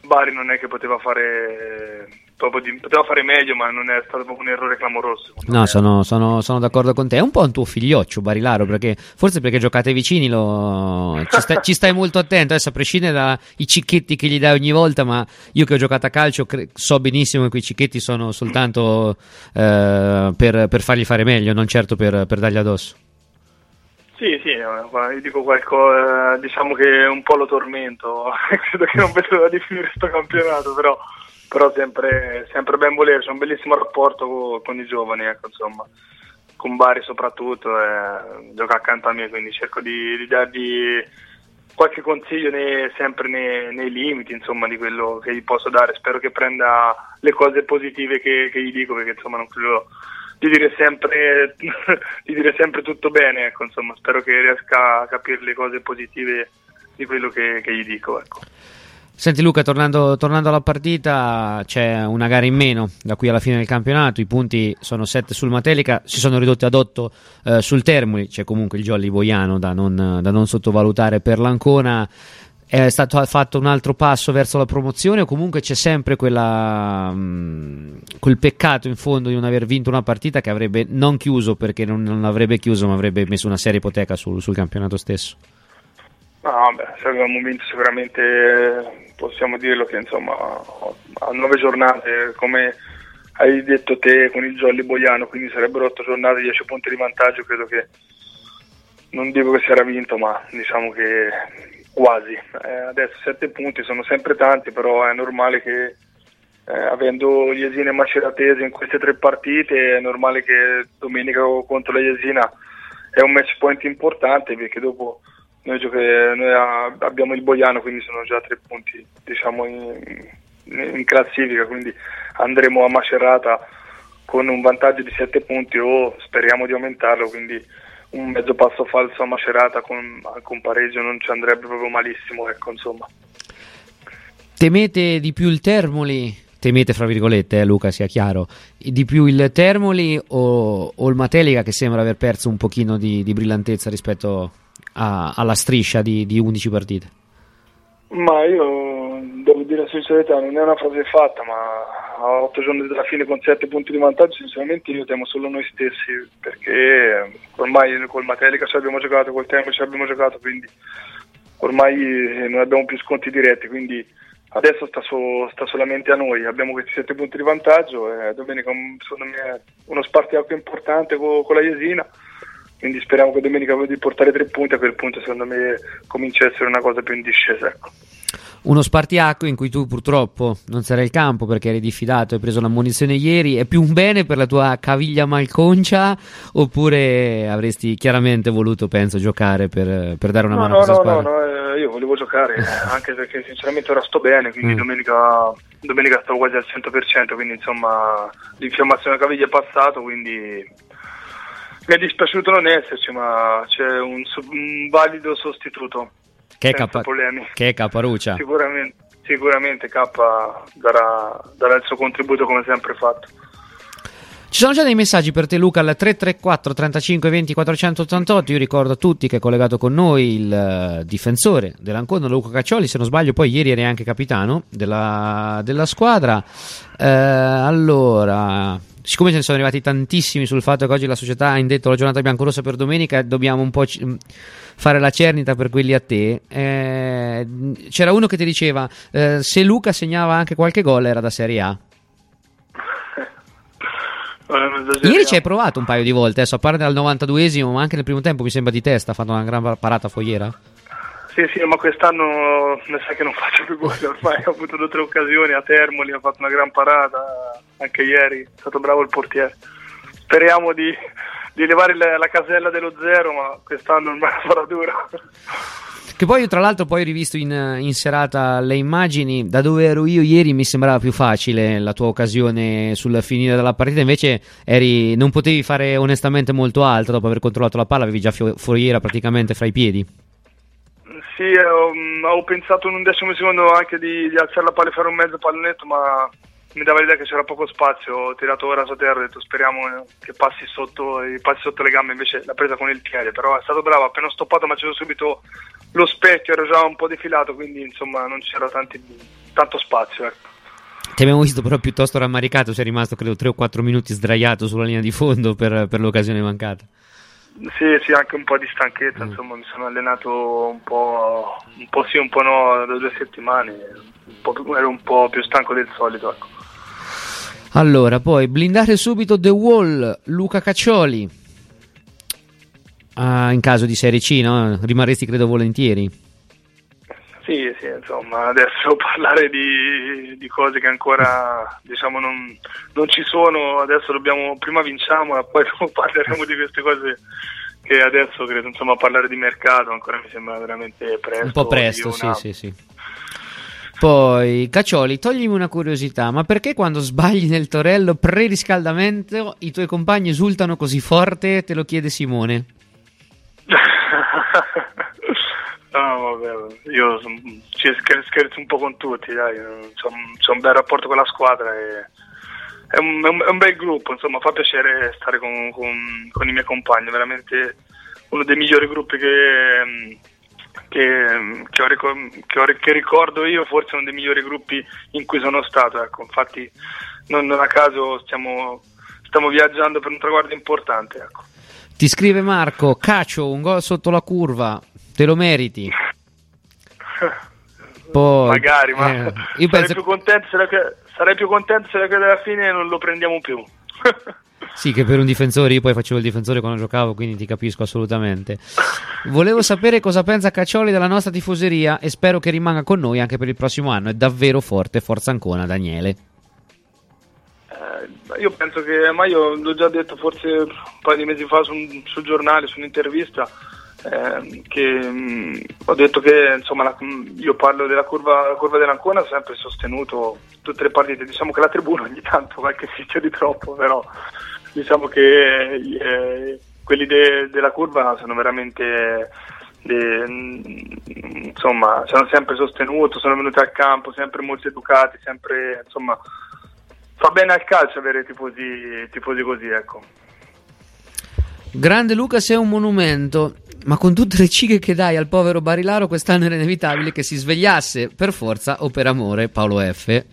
Bari non è che poteva fare meglio, ma non è stato proprio un errore clamoroso. No, sono d'accordo con te. È un po' un tuo figlioccio Barilaro, perché forse perché giocate vicini ci stai molto attento. Adesso a prescindere dai cicchetti che gli dai ogni volta, ma io che ho giocato a calcio so benissimo che quei cicchetti sono soltanto per fargli fare meglio, non certo per dargli addosso. Sì, io dico qualcosa, diciamo che un po' lo tormento, credo che non vedo da definire questo campionato, però sempre ben volere, c'è un bellissimo rapporto con i giovani, ecco, insomma, con Bari soprattutto, gioca accanto a me, quindi cerco di dargli qualche consiglio sempre nei limiti, insomma, di quello che gli posso dare. Spero che prenda le cose positive che gli dico, perché insomma non credo di dire sempre tutto bene, ecco, insomma, spero che riesca a capire le cose positive di quello che gli dico, ecco. Senti Luca, tornando alla partita, c'è una gara in meno da qui alla fine del campionato, i punti sono 7 sul Matelica, si sono ridotti ad 8 sul Termoli, c'è comunque il Jolly Boiano da non sottovalutare per l'Ancona. È stato fatto un altro passo verso la promozione o comunque c'è sempre quel peccato in fondo di non aver vinto una partita che avrebbe non chiuso, perché non avrebbe chiuso, ma avrebbe messo una seria ipoteca sul campionato stesso? No, se avevamo vinto sicuramente possiamo dirlo che insomma a 9 giornate, come hai detto te, con il Jolly Boiano, quindi sarebbero 8 giornate, 10 punti di vantaggio, credo che, non dico che si era vinto, ma diciamo che quasi. Adesso 7 punti sono sempre tanti, però è normale che avendo Jesina e Maceratese in queste 3 partite, è normale che domenica contro la Jesina è un match point importante, perché dopo noi abbiamo il Boiano, quindi sono già 3 punti, diciamo, in classifica, quindi andremo a Macerata con un vantaggio di 7 punti o speriamo di aumentarlo, quindi un mezzo passo falso a Macerata con anche un pareggio non ci andrebbe proprio malissimo, ecco, insomma. Temete di più il Termoli? Temete fra virgolette, Luca, sia chiaro, di più il Termoli o il Matelica, che sembra aver perso un pochino di brillantezza rispetto alla striscia di 11 partite? Ma io devo dire la sincerità, non è una frase fatta, ma a 8 giorni dalla fine con 7 punti di vantaggio sinceramente io temo solo noi stessi, perché ormai col Matelica ci abbiamo giocato, col Termoli ci abbiamo giocato, quindi ormai non abbiamo più sconti diretti, quindi adesso sta solamente a noi. Abbiamo questi 7 punti di vantaggio e domenica secondo me uno spartiacque importante con la Jesina, quindi speriamo che domenica di portare 3 punti, a quel punto secondo me comincia a essere una cosa più in discesa, ecco. Uno spartiacque in cui tu purtroppo non sarai in campo perché eri diffidato e hai preso l'ammonizione ieri. È più un bene per la tua caviglia malconcia, oppure avresti chiaramente voluto, penso, giocare per dare una mano a questa squadra? No, io volevo giocare anche perché sinceramente ora sto bene, quindi domenica stavo quasi al 100%, quindi insomma l'infiammazione della caviglia è passato, quindi mi è dispiaciuto non esserci, ma c'è un valido sostituto. Che è Caparuccia. Sicuramente K darà il suo contributo come sempre fatto. Ci sono già dei messaggi per te, Luca, al 334 35 20 488. Io ricordo a tutti che è collegato con noi il difensore dell'Ancona, Luca Caccioli, se non sbaglio poi ieri eri anche capitano della squadra. Allora, siccome ce ne sono arrivati tantissimi sul fatto che oggi la società ha indetto la giornata biancorossa per domenica, dobbiamo un po' fare la cernita per quelli a te. C'era uno che ti diceva se Luca segnava anche qualche gol era da Serie A. Ieri ci hai provato un paio di volte, adesso a parte dal 92esimo, ma anche nel primo tempo mi sembra di testa, ha fatto una gran parata fogliera. Sì, ma quest'anno mi sa che non faccio più gol, ormai ho avuto 2 o 3 occasioni a Termoli, ha fatto una gran parata, anche ieri è stato bravo il portiere. Speriamo di levare la casella dello 0, ma quest'anno ormai sarà duro. Che poi tra l'altro poi ho rivisto in serata le immagini, da dove ero io ieri mi sembrava più facile la tua occasione sul finire della partita, invece non potevi fare onestamente molto altro dopo aver controllato la palla, avevi già Fogliera praticamente fra i piedi. Sì, ho pensato in un 10° secondo anche di alzare la palla e fare un mezzo pallonetto, ma mi dava l'idea che c'era poco spazio, ho tirato ora a terra, ho detto speriamo che passi sotto le gambe, invece l'ha presa con il piede, però è stato bravo, appena stoppato mi ha acceso subito lo specchio, ero già un po' defilato, quindi insomma non c'era tanti tanto spazio, ecco. Ti abbiamo visto però piuttosto rammaricato, sei rimasto credo 3 o 4 minuti sdraiato sulla linea di fondo per l'occasione mancata. Sì, anche un po' di stanchezza, insomma, mi sono allenato un po' sì, un po' no, da 2 settimane, ero un po' più stanco del solito, ecco. Allora, poi blindare subito The Wall, Luca Caccioli, in caso di Serie C, no? Rimarresti credo volentieri. Sì, insomma, adesso parlare di cose che ancora diciamo non ci sono, adesso prima vinciamo e poi dopo parleremo di queste cose che adesso credo, insomma, parlare di mercato ancora mi sembra veramente presto. Un po' presto, sì. Poi, Caccioli, toglimi una curiosità, ma perché quando sbagli nel torello pre-riscaldamento i tuoi compagni esultano così forte? Te lo chiede Simone. No, vabbè, io scherzo un po' con tutti, dai, c'ho un bel rapporto con la squadra e è un bel gruppo, insomma, fa piacere stare con i miei compagni, veramente uno dei migliori gruppi che ricordo io, forse uno dei migliori gruppi in cui sono stato, ecco, infatti non a caso stiamo viaggiando per un traguardo importante, ecco. Ti scrive Marco, Cacio, un gol sotto la curva, te lo meriti. Poi, magari, ma io sarei più contento se alla fine non lo prendiamo più. Sì, che per un difensore, io poi facevo il difensore quando giocavo, quindi ti capisco assolutamente. Volevo sapere cosa pensa Caccioli della nostra tifoseria e spero che rimanga con noi anche per il prossimo anno. È davvero forte, forza Ancona, Daniele. Io penso che, ma io l'ho già detto forse un paio di mesi fa sul giornale, su un'intervista, che ho detto che, insomma, io parlo della curva dell'Ancona, ho sempre sostenuto tutte le partite, diciamo che la tribuna ogni tanto qualche fischio di troppo, però diciamo che quelli della curva sono veramente insomma, ci hanno sempre sostenuto, sono venuti al campo sempre molto educati, sempre, insomma, fa bene al calcio avere tifosi così, ecco. Grande Luca, sei un monumento, ma con tutte le cighe che dai al povero Barilaro quest'anno era inevitabile che si svegliasse per forza o per amore. Paolo F.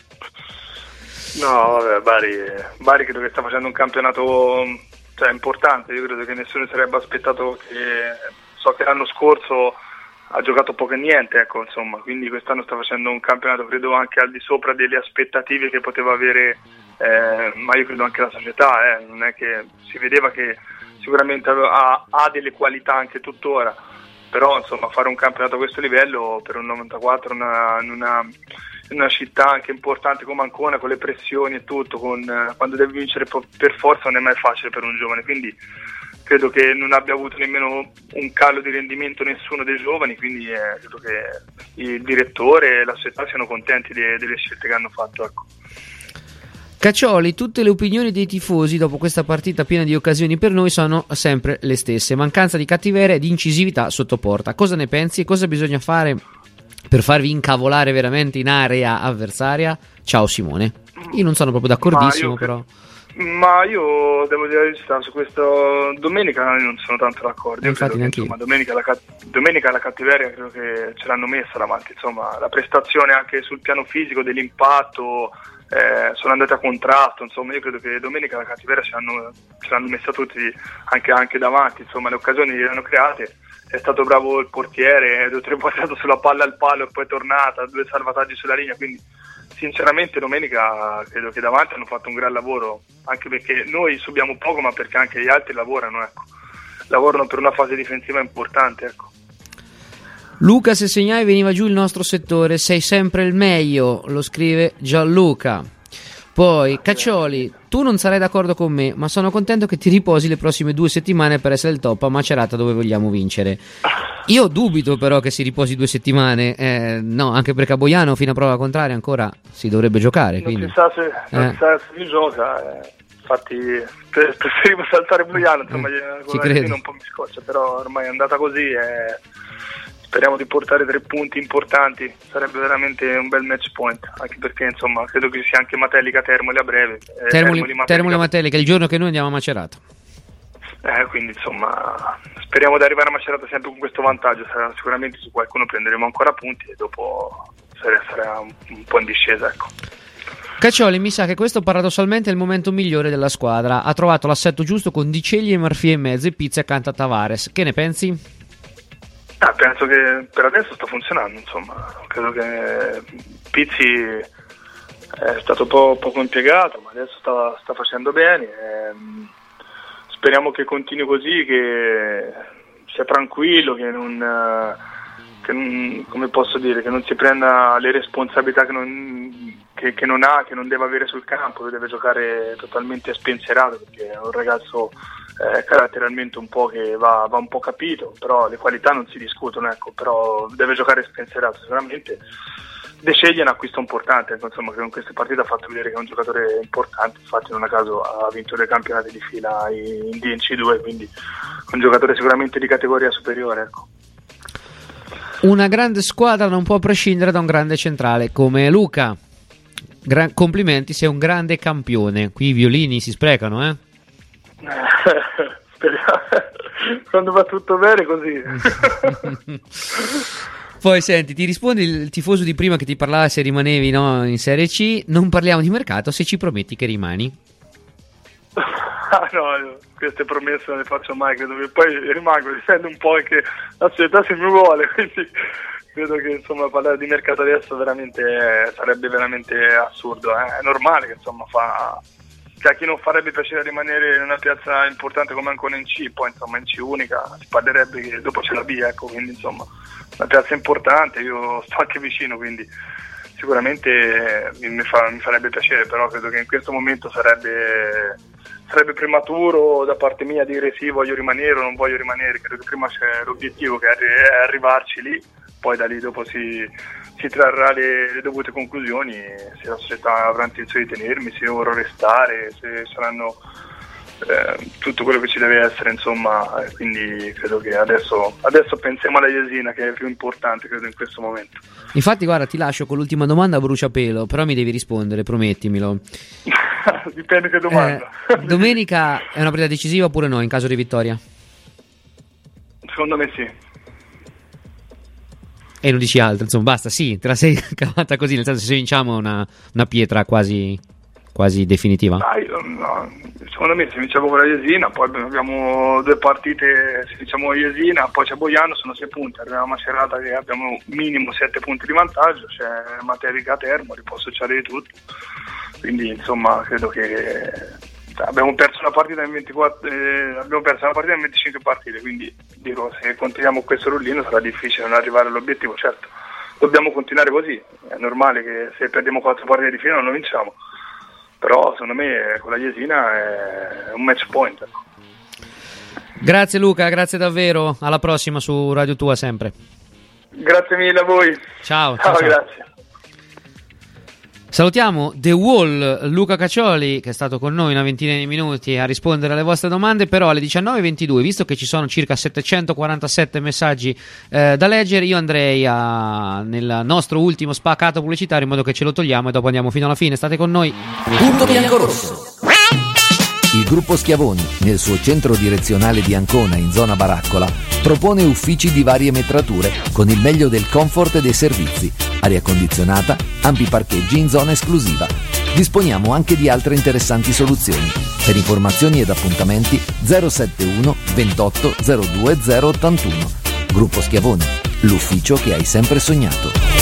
No, vabbè, Bari credo che sta facendo un campionato, cioè, importante. Io credo che nessuno sarebbe aspettato so che l'anno scorso ha giocato poco e niente, ecco, insomma, quindi quest'anno sta facendo un campionato credo anche al di sopra delle aspettative che poteva avere, ma io credo anche la società, non è che si vedeva che sicuramente ha delle qualità anche tuttora, però insomma fare un campionato a questo livello per un 94 in una città anche importante come Ancona, con le pressioni e tutto, quando devi vincere per forza, non è mai facile per un giovane, quindi credo che non abbia avuto nemmeno un calo di rendimento nessuno dei giovani, quindi credo che il direttore e la società siano contenti delle scelte che hanno fatto, ecco. Caccioli, tutte le opinioni dei tifosi dopo questa partita piena di occasioni per noi sono sempre le stesse: mancanza di cattiveria e di incisività sotto porta. Cosa ne pensi e cosa bisogna fare per farvi incavolare veramente in area avversaria? Ciao Simone. Io non sono proprio d'accordissimo, però. Ma io devo dire la verità, su questo domenica non sono tanto d'accordo. Infatti neanche io. Domenica la cattiveria credo che ce l'hanno messa davanti, insomma, la prestazione anche sul piano fisico dell'impatto, sono andate a contrasto, insomma, io credo che domenica la cattiveria ce l'hanno messa tutti anche davanti, insomma, le occasioni le hanno create. È stato bravo il portiere, 2 o 3 volte è stato sulla palla al palo e poi è tornata, 2 salvataggi sulla linea, quindi sinceramente domenica credo che davanti hanno fatto un gran lavoro, anche perché noi subiamo poco, ma perché anche gli altri lavorano, ecco. Lavorano per una fase difensiva importante, ecco. Luca, se segnai veniva giù il nostro settore, sei sempre il meglio, lo scrive Gianluca. Poi Caccioli, tu non sarai d'accordo con me, ma sono contento che ti riposi le prossime 2 settimane per essere il top a Macerata, dove vogliamo vincere. Io dubito però che si riposi 2 settimane, no, anche perché a Boiano fino a prova contraria ancora si dovrebbe giocare, quindi. Non si sa se si gioca, infatti preferivo saltare Boiano, insomma, con la Regina un po' mi scoccia, però ormai è andata così e speriamo di portare 3 punti importanti, sarebbe veramente un bel match point, anche perché insomma credo che sia anche Matelica Termoli a breve. Termoli Matelica il giorno che noi andiamo a Macerata. Quindi insomma speriamo di arrivare a Macerata sempre con questo vantaggio, sicuramente su qualcuno prenderemo ancora punti e dopo sarà un po' in discesa, ecco. Caccioli, mi sa che questo paradossalmente è il momento migliore della squadra. Ha trovato l'assetto giusto con Di Ceglie e Marfì in mezzo e Pizzi accanto a Tavares. Che ne pensi? Penso che per adesso sta funzionando, insomma. Credo che Pizzi è stato poco impiegato, ma adesso sta facendo bene. Speriamo che continui così, che sia tranquillo, che non come posso dire, che non si prenda le responsabilità che non deve avere sul campo, che deve giocare totalmente spensierato, perché è un ragazzo caratterialmente un po' che va un po' capito, però le qualità non si discutono, ecco, però deve giocare spensierato sicuramente. De Ceglie è un acquisto importante, insomma, che con queste partite ha fatto vedere che è un giocatore importante, infatti non a caso ha vinto 2 campionati di fila in DNC2, quindi un giocatore sicuramente di categoria superiore, ecco. Una grande squadra non può prescindere da un grande centrale come Luca. Complimenti, sei un grande campione. Qui i violini si sprecano, eh? Speriamo. Quando va tutto bene così. Poi senti, ti risponde il tifoso di prima che ti parlava se rimanevi, no, in Serie C. Non parliamo di mercato se ci prometti che rimani. No, queste promesse non le faccio mai, credo che poi rimango, dipende un po' anche la società se mi vuole, quindi credo che insomma parlare di mercato adesso sarebbe veramente assurdo. È normale che insomma che a chi non farebbe piacere rimanere in una piazza importante come Ancona in C, poi insomma in C unica si parlerebbe che dopo c'è la B, ecco, quindi insomma una piazza importante, io sto anche vicino, quindi sicuramente mi farebbe piacere, però credo che in questo momento sarebbe prematuro da parte mia dire sì, voglio rimanere o non voglio rimanere. Credo che prima c'è l'obiettivo che è arrivarci lì, poi da lì dopo si trarrà le dovute conclusioni, se la società avrà intenzione di tenermi, se io vorrò restare, se saranno tutto quello che ci deve essere, insomma, quindi credo che adesso pensiamo alla Jesina, che è più importante, credo, in questo momento. Infatti guarda, ti lascio con l'ultima domanda a bruciapelo, però mi devi rispondere, promettimelo. Dipende che domanda. Domenica è una partita decisiva oppure no, in caso di vittoria? Secondo me sì. E non dici altro, insomma, basta, sì, te la sei cavata così, nel senso, se vinciamo una pietra quasi definitiva? No, secondo me se vinciamo con la Jesina, poi abbiamo 2 partite, se vinciamo la Jesina, poi c'è Boiano, sono 6 punti, arriviamo a Macerata che abbiamo minimo 7 punti di vantaggio, c'è Materica Termoli, può succedere di tutto, quindi insomma credo che abbiamo perso una partita in 24, abbiamo perso una partita in 25 partite, quindi dico, se continuiamo questo rullino sarà difficile non arrivare all'obiettivo. Certo, dobbiamo continuare così, è normale che se perdiamo 4 partite di fila non lo vinciamo, però secondo me con la Jesina è un match point. Grazie Luca, grazie davvero, alla prossima su Radio Tua sempre. Grazie mille a voi. Ciao. Grazie. Salutiamo The Wall, Luca Caccioli, che è stato con noi una ventina di minuti a rispondere alle vostre domande, però alle 19:22, visto che ci sono circa 747 messaggi da leggere, io andrei nel nostro ultimo spaccato pubblicitario in modo che ce lo togliamo e dopo andiamo fino alla fine. State con noi. Punto biancorosso. Il gruppo Schiavoni, nel suo centro direzionale di Ancona in zona Baraccola, propone uffici di varie metrature con il meglio del comfort e dei servizi, aria condizionata, ampi parcheggi in zona esclusiva. Disponiamo anche di altre interessanti soluzioni. Per informazioni ed appuntamenti 071 28 02 081. Gruppo Schiavoni, l'ufficio che hai sempre sognato.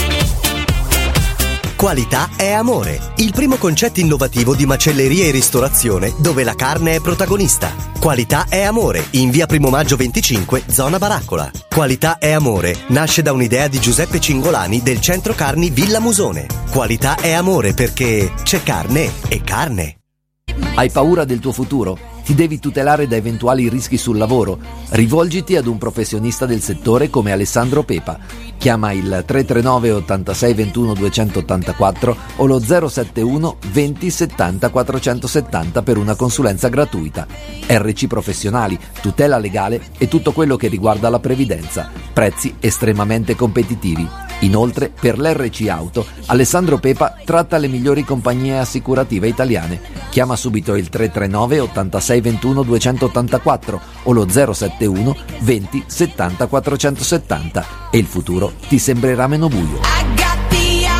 Qualità è amore, il primo concetto innovativo di macelleria e ristorazione dove la carne è protagonista. Qualità è amore, in via Primo Maggio 25, zona Baraccola. Qualità è amore nasce da un'idea di Giuseppe Cingolani del centro carni Villa Musone. Qualità è amore perché c'è carne e carne. Hai paura del tuo futuro? Ti devi tutelare da eventuali rischi sul lavoro? Rivolgiti ad un professionista del settore come Alessandro Pepa. Chiama il 339 86 21 284 o lo 071 20 70 470 per una consulenza gratuita. RC Professionali, tutela legale e tutto quello che riguarda la previdenza. Prezzi estremamente competitivi. Inoltre, per l'RC Auto, Alessandro Pepa tratta le migliori compagnie assicurative italiane. Chiama subito il 339 86 21 284 o lo 071 20 70 470 e il futuro ti sembrerà meno buio.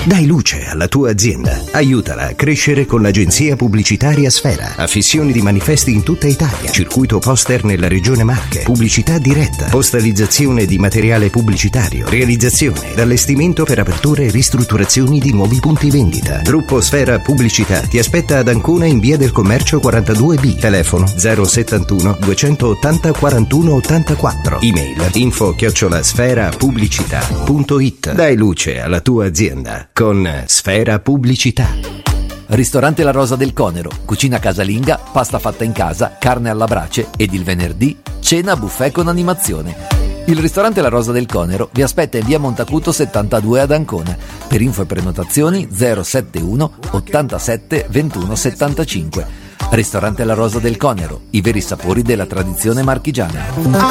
Dai luce alla tua azienda. Aiutala a crescere con l'agenzia pubblicitaria Sfera. Affissioni di manifesti in tutta Italia. Circuito poster nella regione Marche. Pubblicità diretta. Postalizzazione di materiale pubblicitario. Realizzazione ed allestimento per aperture e ristrutturazioni di nuovi punti vendita. Gruppo Sfera Pubblicità ti aspetta ad Ancona in via del Commercio 42B. Telefono 071 280 41 84. Email info@sferapubblicità.it. Dai luce alla tua azienda con Sfera Pubblicità. Ristorante La Rosa del Conero, cucina casalinga, pasta fatta in casa, carne alla brace ed il venerdì cena buffet con animazione. Il ristorante La Rosa del Conero vi aspetta in via Montacuto 72 ad Ancona. Per info e prenotazioni 071 87 21 75. Ristorante La Rosa del Conero, i veri sapori della tradizione marchigiana.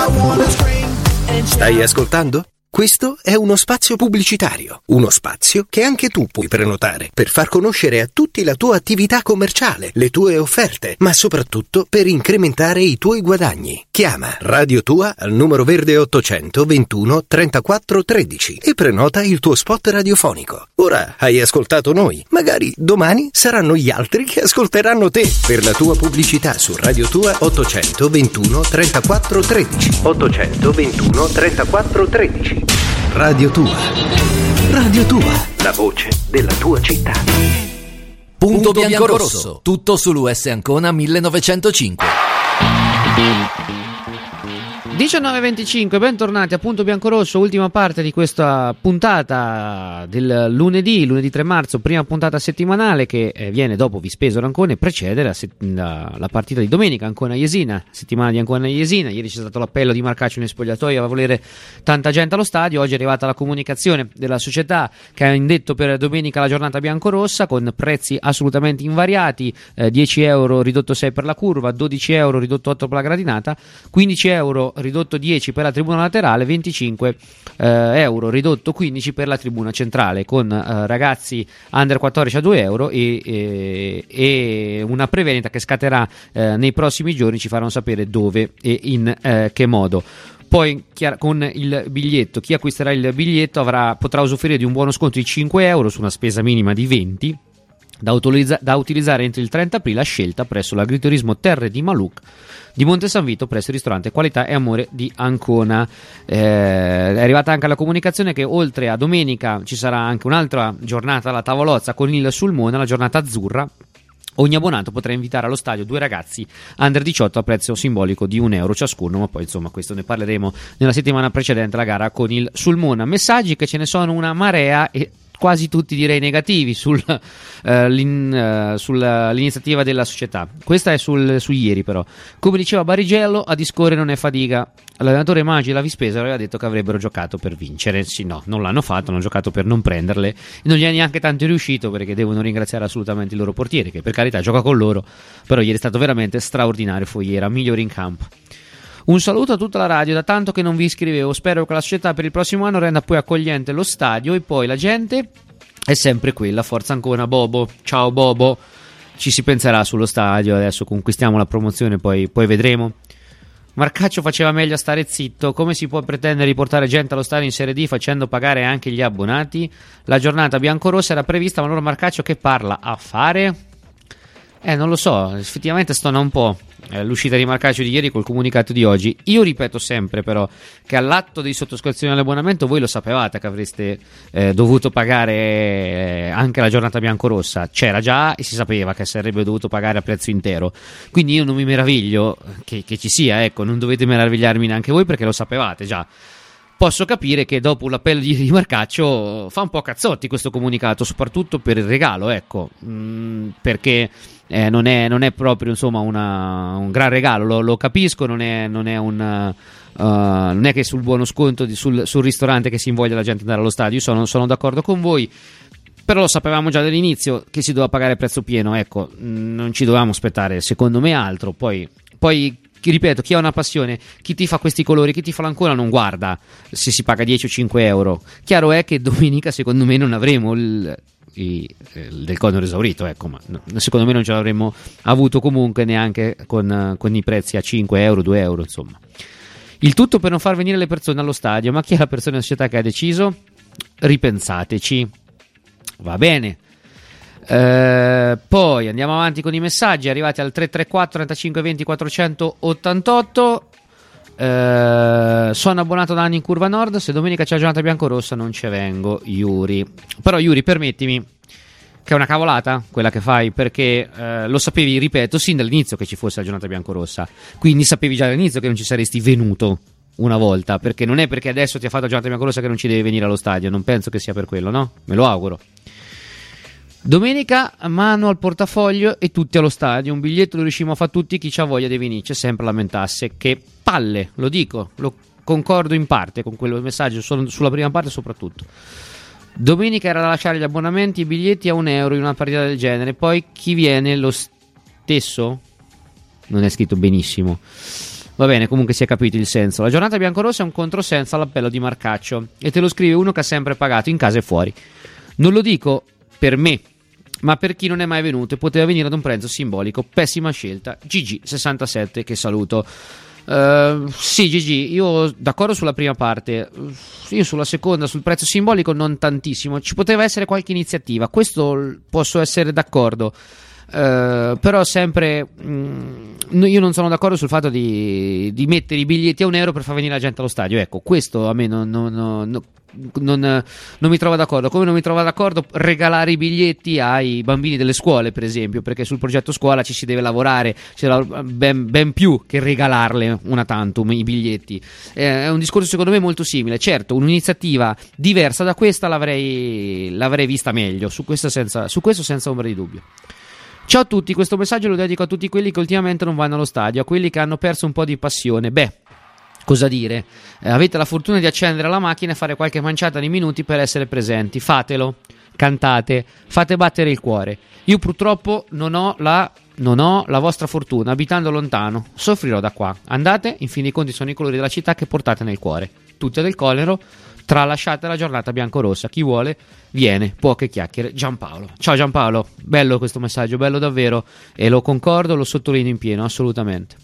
Stai ascoltando? Questo è uno spazio pubblicitario, uno spazio che anche tu puoi prenotare per far conoscere a tutti la tua attività commerciale, le tue offerte, ma soprattutto per incrementare i tuoi guadagni. Chiama Radio Tua al numero verde 800 21 34 13 e prenota il tuo spot radiofonico. Ora hai ascoltato noi, magari domani saranno gli altri che ascolteranno te. Per la tua pubblicità su Radio Tua 800 21 34 13. 800 21 34 13. Radio Tua. Radio Tua, la voce della tua città. Punto bianco-rosso, tutto sull'US Ancona 1905. 19:25, bentornati a Punto Biancorosso, ultima parte di questa puntata del lunedì 3 marzo, prima puntata settimanale che viene dopo Vispesaro Ancona e precede la partita di domenica Ancona-Jesina, settimana di Ancona-Jesina. Ieri c'è stato l'appello di Marcaccio in spogliatoio a volere tanta gente allo stadio. Oggi è arrivata la comunicazione della società che ha indetto per domenica la giornata biancorossa con prezzi assolutamente invariati, 10 euro ridotto 6 per la curva, 12 euro ridotto 8 per la gradinata, 15 euro ridotto 10 per la tribuna laterale, 25 euro ridotto 15 per la tribuna centrale, con ragazzi under 14 a 2 euro e una prevendita che scatterà nei prossimi giorni. Ci faranno sapere dove e in che modo. Poi con il biglietto, chi acquisterà il biglietto potrà usufruire di un buono sconto di 5 euro su una spesa minima di 20 da utilizzare entro il 30 aprile a scelta presso l'agriturismo Terre di Maluc di Monte San Vito presso il ristorante Qualità e Amore di Ancona. È arrivata anche la comunicazione che oltre a domenica ci sarà anche un'altra giornata alla tavolozza con il Sulmona, la giornata azzurra. Ogni abbonato potrà invitare allo stadio 2 ragazzi under 18 a prezzo simbolico di 1 euro ciascuno, ma poi insomma questo ne parleremo nella settimana precedente la gara con il Sulmona. Messaggi che ce ne sono una marea e quasi tutti direi negativi sull'iniziativa della società. Questa è su ieri però. Come diceva Barigello, a discorrere non è fatica. L'allenatore Maggi e la Vispesaro aveva detto che avrebbero giocato per vincere. Sì, no, non l'hanno fatto, hanno giocato per non prenderle e non gli è neanche tanto riuscito, perché devono ringraziare assolutamente il loro portiere che per carità gioca con loro, però ieri è stato veramente straordinario. Fogliera, migliore in campo. Un saluto a tutta la radio, da tanto che non vi iscrivevo, spero che la società per il prossimo anno renda poi accogliente lo stadio e poi la gente è sempre quella, forza Ancona. Bobo, ciao Bobo, ci si penserà sullo stadio, adesso conquistiamo la promozione, poi vedremo. Marcaccio faceva meglio a stare zitto, come si può pretendere di portare gente allo stadio in Serie D facendo pagare anche gli abbonati? La giornata biancorossa era prevista, ma allora Marcaccio che parla a fare? Non lo so, effettivamente stona un po' l'uscita di Marcaccio di ieri col comunicato di oggi. Io ripeto sempre però che all'atto di sottoscrizione dell'abbonamento voi lo sapevate che avreste dovuto pagare anche la giornata biancorossa. C'era già e si sapeva che sarebbe dovuto pagare a prezzo intero, quindi io non mi meraviglio che ci sia, ecco, non dovete meravigliarmi neanche voi perché lo sapevate già. Posso capire che dopo l'appello di Marcaccio fa un po' cazzotti questo comunicato, soprattutto per il regalo, ecco, perché non è proprio insomma un gran regalo, lo capisco, non è che sul buono sconto sul ristorante che si invoglia la gente andare allo stadio. Io sono d'accordo con voi, però lo sapevamo già dall'inizio che si doveva pagare prezzo pieno, ecco, non ci dovevamo aspettare secondo me altro. Poi ripeto, chi ha una passione, chi tifa questi colori, chi tifa l'Ancona non guarda se si paga 10 o 5 euro. Chiaro è che domenica secondo me non avremo del Conero esaurito, ecco, ma secondo me non ce l'avremmo avuto comunque neanche con i prezzi a 5 euro, 2 euro, insomma. Il tutto per non far venire le persone allo stadio. Ma chi è la persona in società che ha deciso? Ripensateci. Va bene. Poi andiamo avanti con i messaggi arrivati al 334 35 20 488. Sono abbonato da anni in Curva Nord, se domenica c'è la giornata biancorossa non ci vengo, Yuri. Però Yuri, permettimi, che è una cavolata quella che fai, perché lo sapevi, ripeto, sin dall'inizio che ci fosse la giornata biancorossa, quindi sapevi già dall'inizio che non ci saresti venuto una volta, perché non è perché adesso ti ha fatto la giornata biancorossa che non ci devi venire allo stadio, non penso che sia per quello, no? Me lo auguro. Domenica mano al portafoglio e tutti allo stadio, un biglietto lo riuscimo a fare tutti, chi c'ha voglia di venirci, sempre lamentasse, che palle, lo dico, lo concordo in parte con quello messaggio, sulla prima parte soprattutto. Domenica era da lasciare gli abbonamenti, i biglietti a €1 in una partita del genere, poi chi viene lo stesso? Non è scritto benissimo. Va bene, comunque si è capito il senso. La giornata biancorossa è un controsenso all'appello di Marcaccio e te lo scrive uno che ha sempre pagato in casa e fuori. Non lo dico per me, ma per chi non è mai venuto e poteva venire ad un prezzo simbolico. Pessima scelta. GG67, che saluto. Sì, GG, io d'accordo sulla prima parte, io sulla seconda, sul prezzo simbolico non tantissimo. Ci poteva essere qualche iniziativa, questo posso essere d'accordo. Però sempre io non sono d'accordo sul fatto di mettere i biglietti a €1 per far venire la gente allo stadio. Ecco, questo a me non mi trova d'accordo. Come non mi trova d'accordo regalare i biglietti ai bambini delle scuole, per esempio, perché sul progetto scuola ci si deve lavorare, ben più che regalarle una tantum i biglietti. È un discorso secondo me molto simile. Certo, un'iniziativa diversa da questa l'avrei vista meglio, su questo senza ombra di dubbio. Ciao a tutti, questo messaggio lo dedico a tutti quelli che ultimamente non vanno allo stadio, a quelli che hanno perso un po' di passione. Beh, cosa dire? Avete la fortuna di accendere la macchina e fare qualche manciata di minuti per essere presenti. Fatelo, cantate, fate battere il cuore. Io purtroppo non ho la vostra fortuna, abitando lontano. Soffrirò da qua. Andate, in fin dei conti sono i colori della città che portate nel cuore. Tutte del Colero, tralasciate la giornata biancorossa. Chi vuole viene, poche chiacchiere. Giampaolo. Ciao Giampaolo, bello questo messaggio, bello davvero, e lo concordo, lo sottolineo in pieno, assolutamente.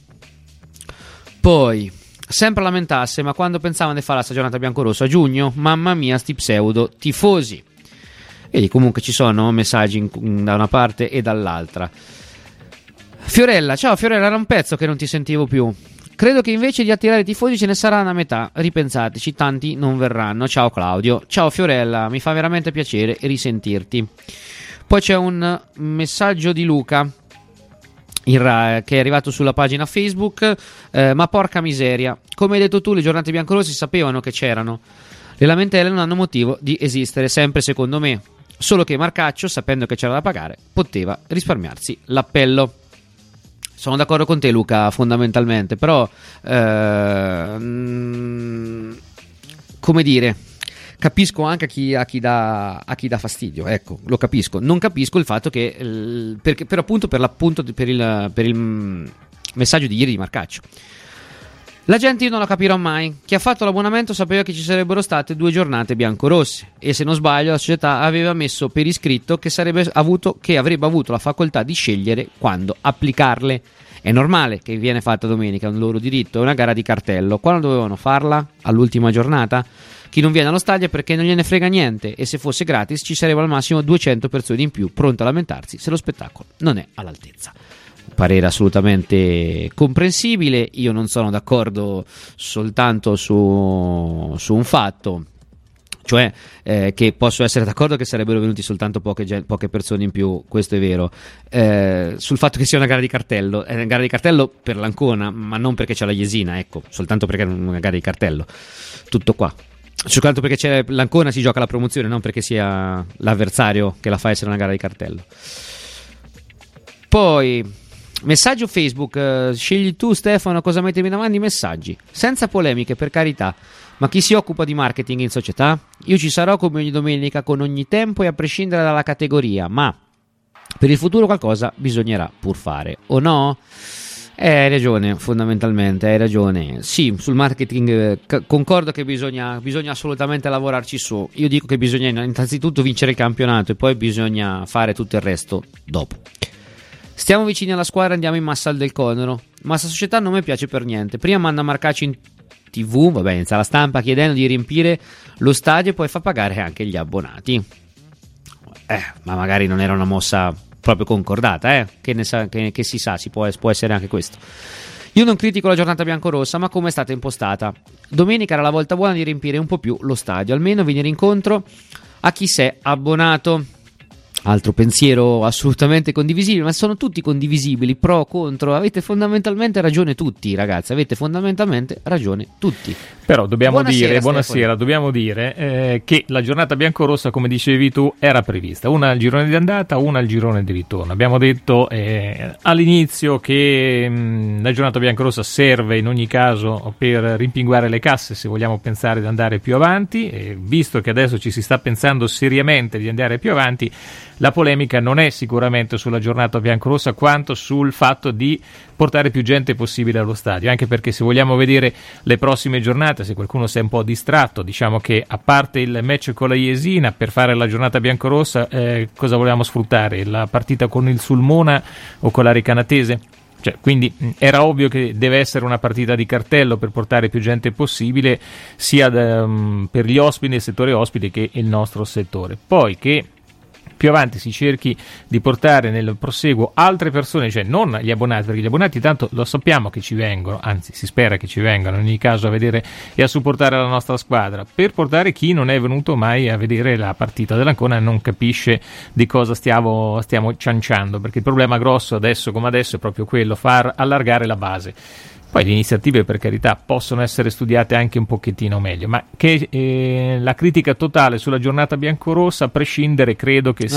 Poi sempre lamentasse, ma quando pensavano di fare la giornata biancorossa a giugno, mamma mia sti pseudo tifosi. Vedi, comunque ci sono messaggi da una parte e dall'altra. Fiorella, ciao Fiorella, era un pezzo che non ti sentivo più. Credo che invece di attirare i tifosi ce ne sarà una metà. Ripensateci, tanti non verranno. Ciao Claudio. Ciao Fiorella, mi fa veramente piacere risentirti. Poi c'è un messaggio di Luca che è arrivato sulla pagina Facebook. Ma porca miseria, come hai detto tu, le giornate biancorosse sapevano che c'erano. Le lamentele non hanno motivo di esistere, sempre secondo me. Solo che Marcaccio, sapendo che c'era da pagare, poteva risparmiarsi l'appello. Sono d'accordo con te Luca, fondamentalmente, però come dire, capisco anche a chi dà fastidio, ecco, lo capisco. Non capisco il fatto che per il messaggio di ieri di Marcaccio. La gente io non la capirò mai. Chi ha fatto l'abbonamento sapeva che ci sarebbero state 2 giornate biancorosse e, se non sbaglio, la società aveva messo per iscritto che avrebbe avuto la facoltà di scegliere quando applicarle. È normale che viene fatta domenica, è un loro diritto, è una gara di cartello. Quando dovevano farla? All'ultima giornata? Chi non viene allo stadio è perché non gliene frega niente, e se fosse gratis ci sarebbero al massimo 200 persone in più pronte a lamentarsi se lo spettacolo non è all'altezza. Parere assolutamente comprensibile. Io non sono d'accordo soltanto su un fatto, cioè che posso essere d'accordo che sarebbero venuti soltanto poche persone in più, questo è vero. Sul fatto che sia una gara di cartello, è una gara di cartello per l'Ancona, ma non perché c'è la Jesina, ecco, soltanto perché è una gara di cartello, tutto qua. Soltanto perché c'è l'Ancona si gioca la promozione, non perché sia l'avversario che la fa essere una gara di cartello. Poi messaggio Facebook, scegli tu Stefano cosa mettermi davanti, messaggi senza polemiche, per carità, ma chi si occupa di marketing in società? Io ci sarò come ogni domenica, con ogni tempo e a prescindere dalla categoria, ma per il futuro qualcosa bisognerà pur fare, o no? Hai ragione, fondamentalmente hai ragione. Sì, sul marketing concordo che bisogna assolutamente lavorarci su. Io dico che bisogna innanzitutto vincere il campionato e poi bisogna fare tutto il resto dopo. Stiamo vicini alla squadra, andiamo in massa al Del Conero. Ma sta società non mi piace per niente. Prima manda Marcaccio in TV, vabbè, inizia la stampa chiedendo di riempire lo stadio e poi fa pagare anche gli abbonati. ma magari non era una mossa proprio concordata, che si sa, può essere anche questo. Io non critico la giornata biancorossa, ma come è stata impostata. Domenica era la volta buona di riempire un po' più lo stadio, almeno venire incontro a chi si è abbonato. Altro pensiero assolutamente condivisibile, ma sono tutti condivisibili, pro, contro, avete fondamentalmente ragione tutti, ragazzi, avete fondamentalmente ragione tutti. Però dobbiamo buonasera, dobbiamo dire che la giornata biancorossa, come dicevi tu, era prevista, una al girone di andata, una al girone di ritorno. Abbiamo detto all'inizio che la giornata biancorossa serve in ogni caso per rimpinguare le casse se vogliamo pensare di andare più avanti, e visto che adesso ci si sta pensando seriamente di andare più avanti, la polemica non è sicuramente sulla giornata biancorossa quanto sul fatto di portare più gente possibile allo stadio, anche perché se vogliamo vedere le prossime giornate, se qualcuno si è un po' distratto, diciamo che a parte il match con la Jesina, per fare la giornata biancorossa cosa volevamo sfruttare? La partita con il Sulmona o con la Recanatese? Quindi era ovvio che deve essere una partita di cartello per portare più gente possibile, sia per gli ospiti, il settore ospiti, che il nostro settore. Poi che più avanti si cerchi di portare nel proseguo altre persone, cioè non gli abbonati, perché gli abbonati tanto lo sappiamo che ci vengono, anzi si spera che ci vengano in ogni caso a vedere e a supportare la nostra squadra, per portare chi non è venuto mai a vedere la partita dell'Ancona e non capisce di cosa stiamo cianciando, perché il problema grosso adesso come adesso è proprio quello, far allargare la base. Poi le iniziative, per carità, possono essere studiate anche un pochettino meglio, ma che la critica totale sulla giornata biancorossa, a prescindere, credo che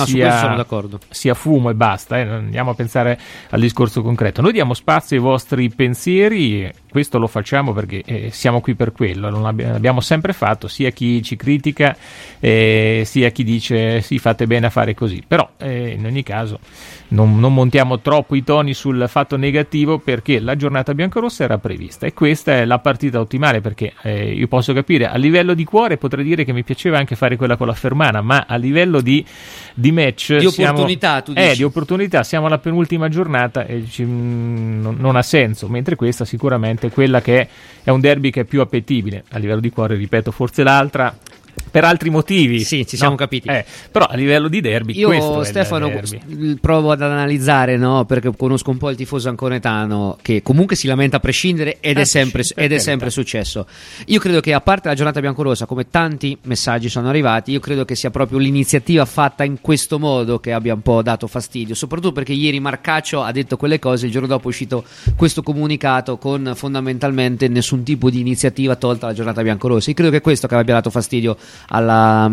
sia fumo e basta. Andiamo a pensare al discorso concreto. Noi diamo spazio ai vostri pensieri, questo lo facciamo perché siamo qui per quello, l'abbiamo sempre fatto, sia chi ci critica sia chi dice sì, fate bene a fare così, però in ogni caso non montiamo troppo i toni sul fatto negativo, perché la giornata biancorossa era prevista e questa è la partita ottimale, perché io posso capire, a livello di cuore potrei dire che mi piaceva anche fare quella con la Fermana, ma a livello di match di opportunità, tu dici? Di opportunità, siamo alla penultima giornata e non ha senso, mentre questa sicuramente è quella che è un derby che è più appetibile. A livello di cuore, ripeto, forse l'altra per altri motivi. Sì, ci siamo capiti. Però a livello di derby, io, Stefano, provo ad analizzare, no? Perché conosco un po' il tifoso anconetano che comunque si lamenta a prescindere ed è sempre successo. Io credo che, a parte la giornata biancorossa, come tanti messaggi sono arrivati, io credo che sia proprio l'iniziativa fatta in questo modo che abbia un po' dato fastidio, soprattutto perché ieri Marcaccio ha detto quelle cose, il giorno dopo è uscito questo comunicato con fondamentalmente nessun tipo di iniziativa tolta la giornata biancorossa. Io credo che questo che abbia dato fastidio alla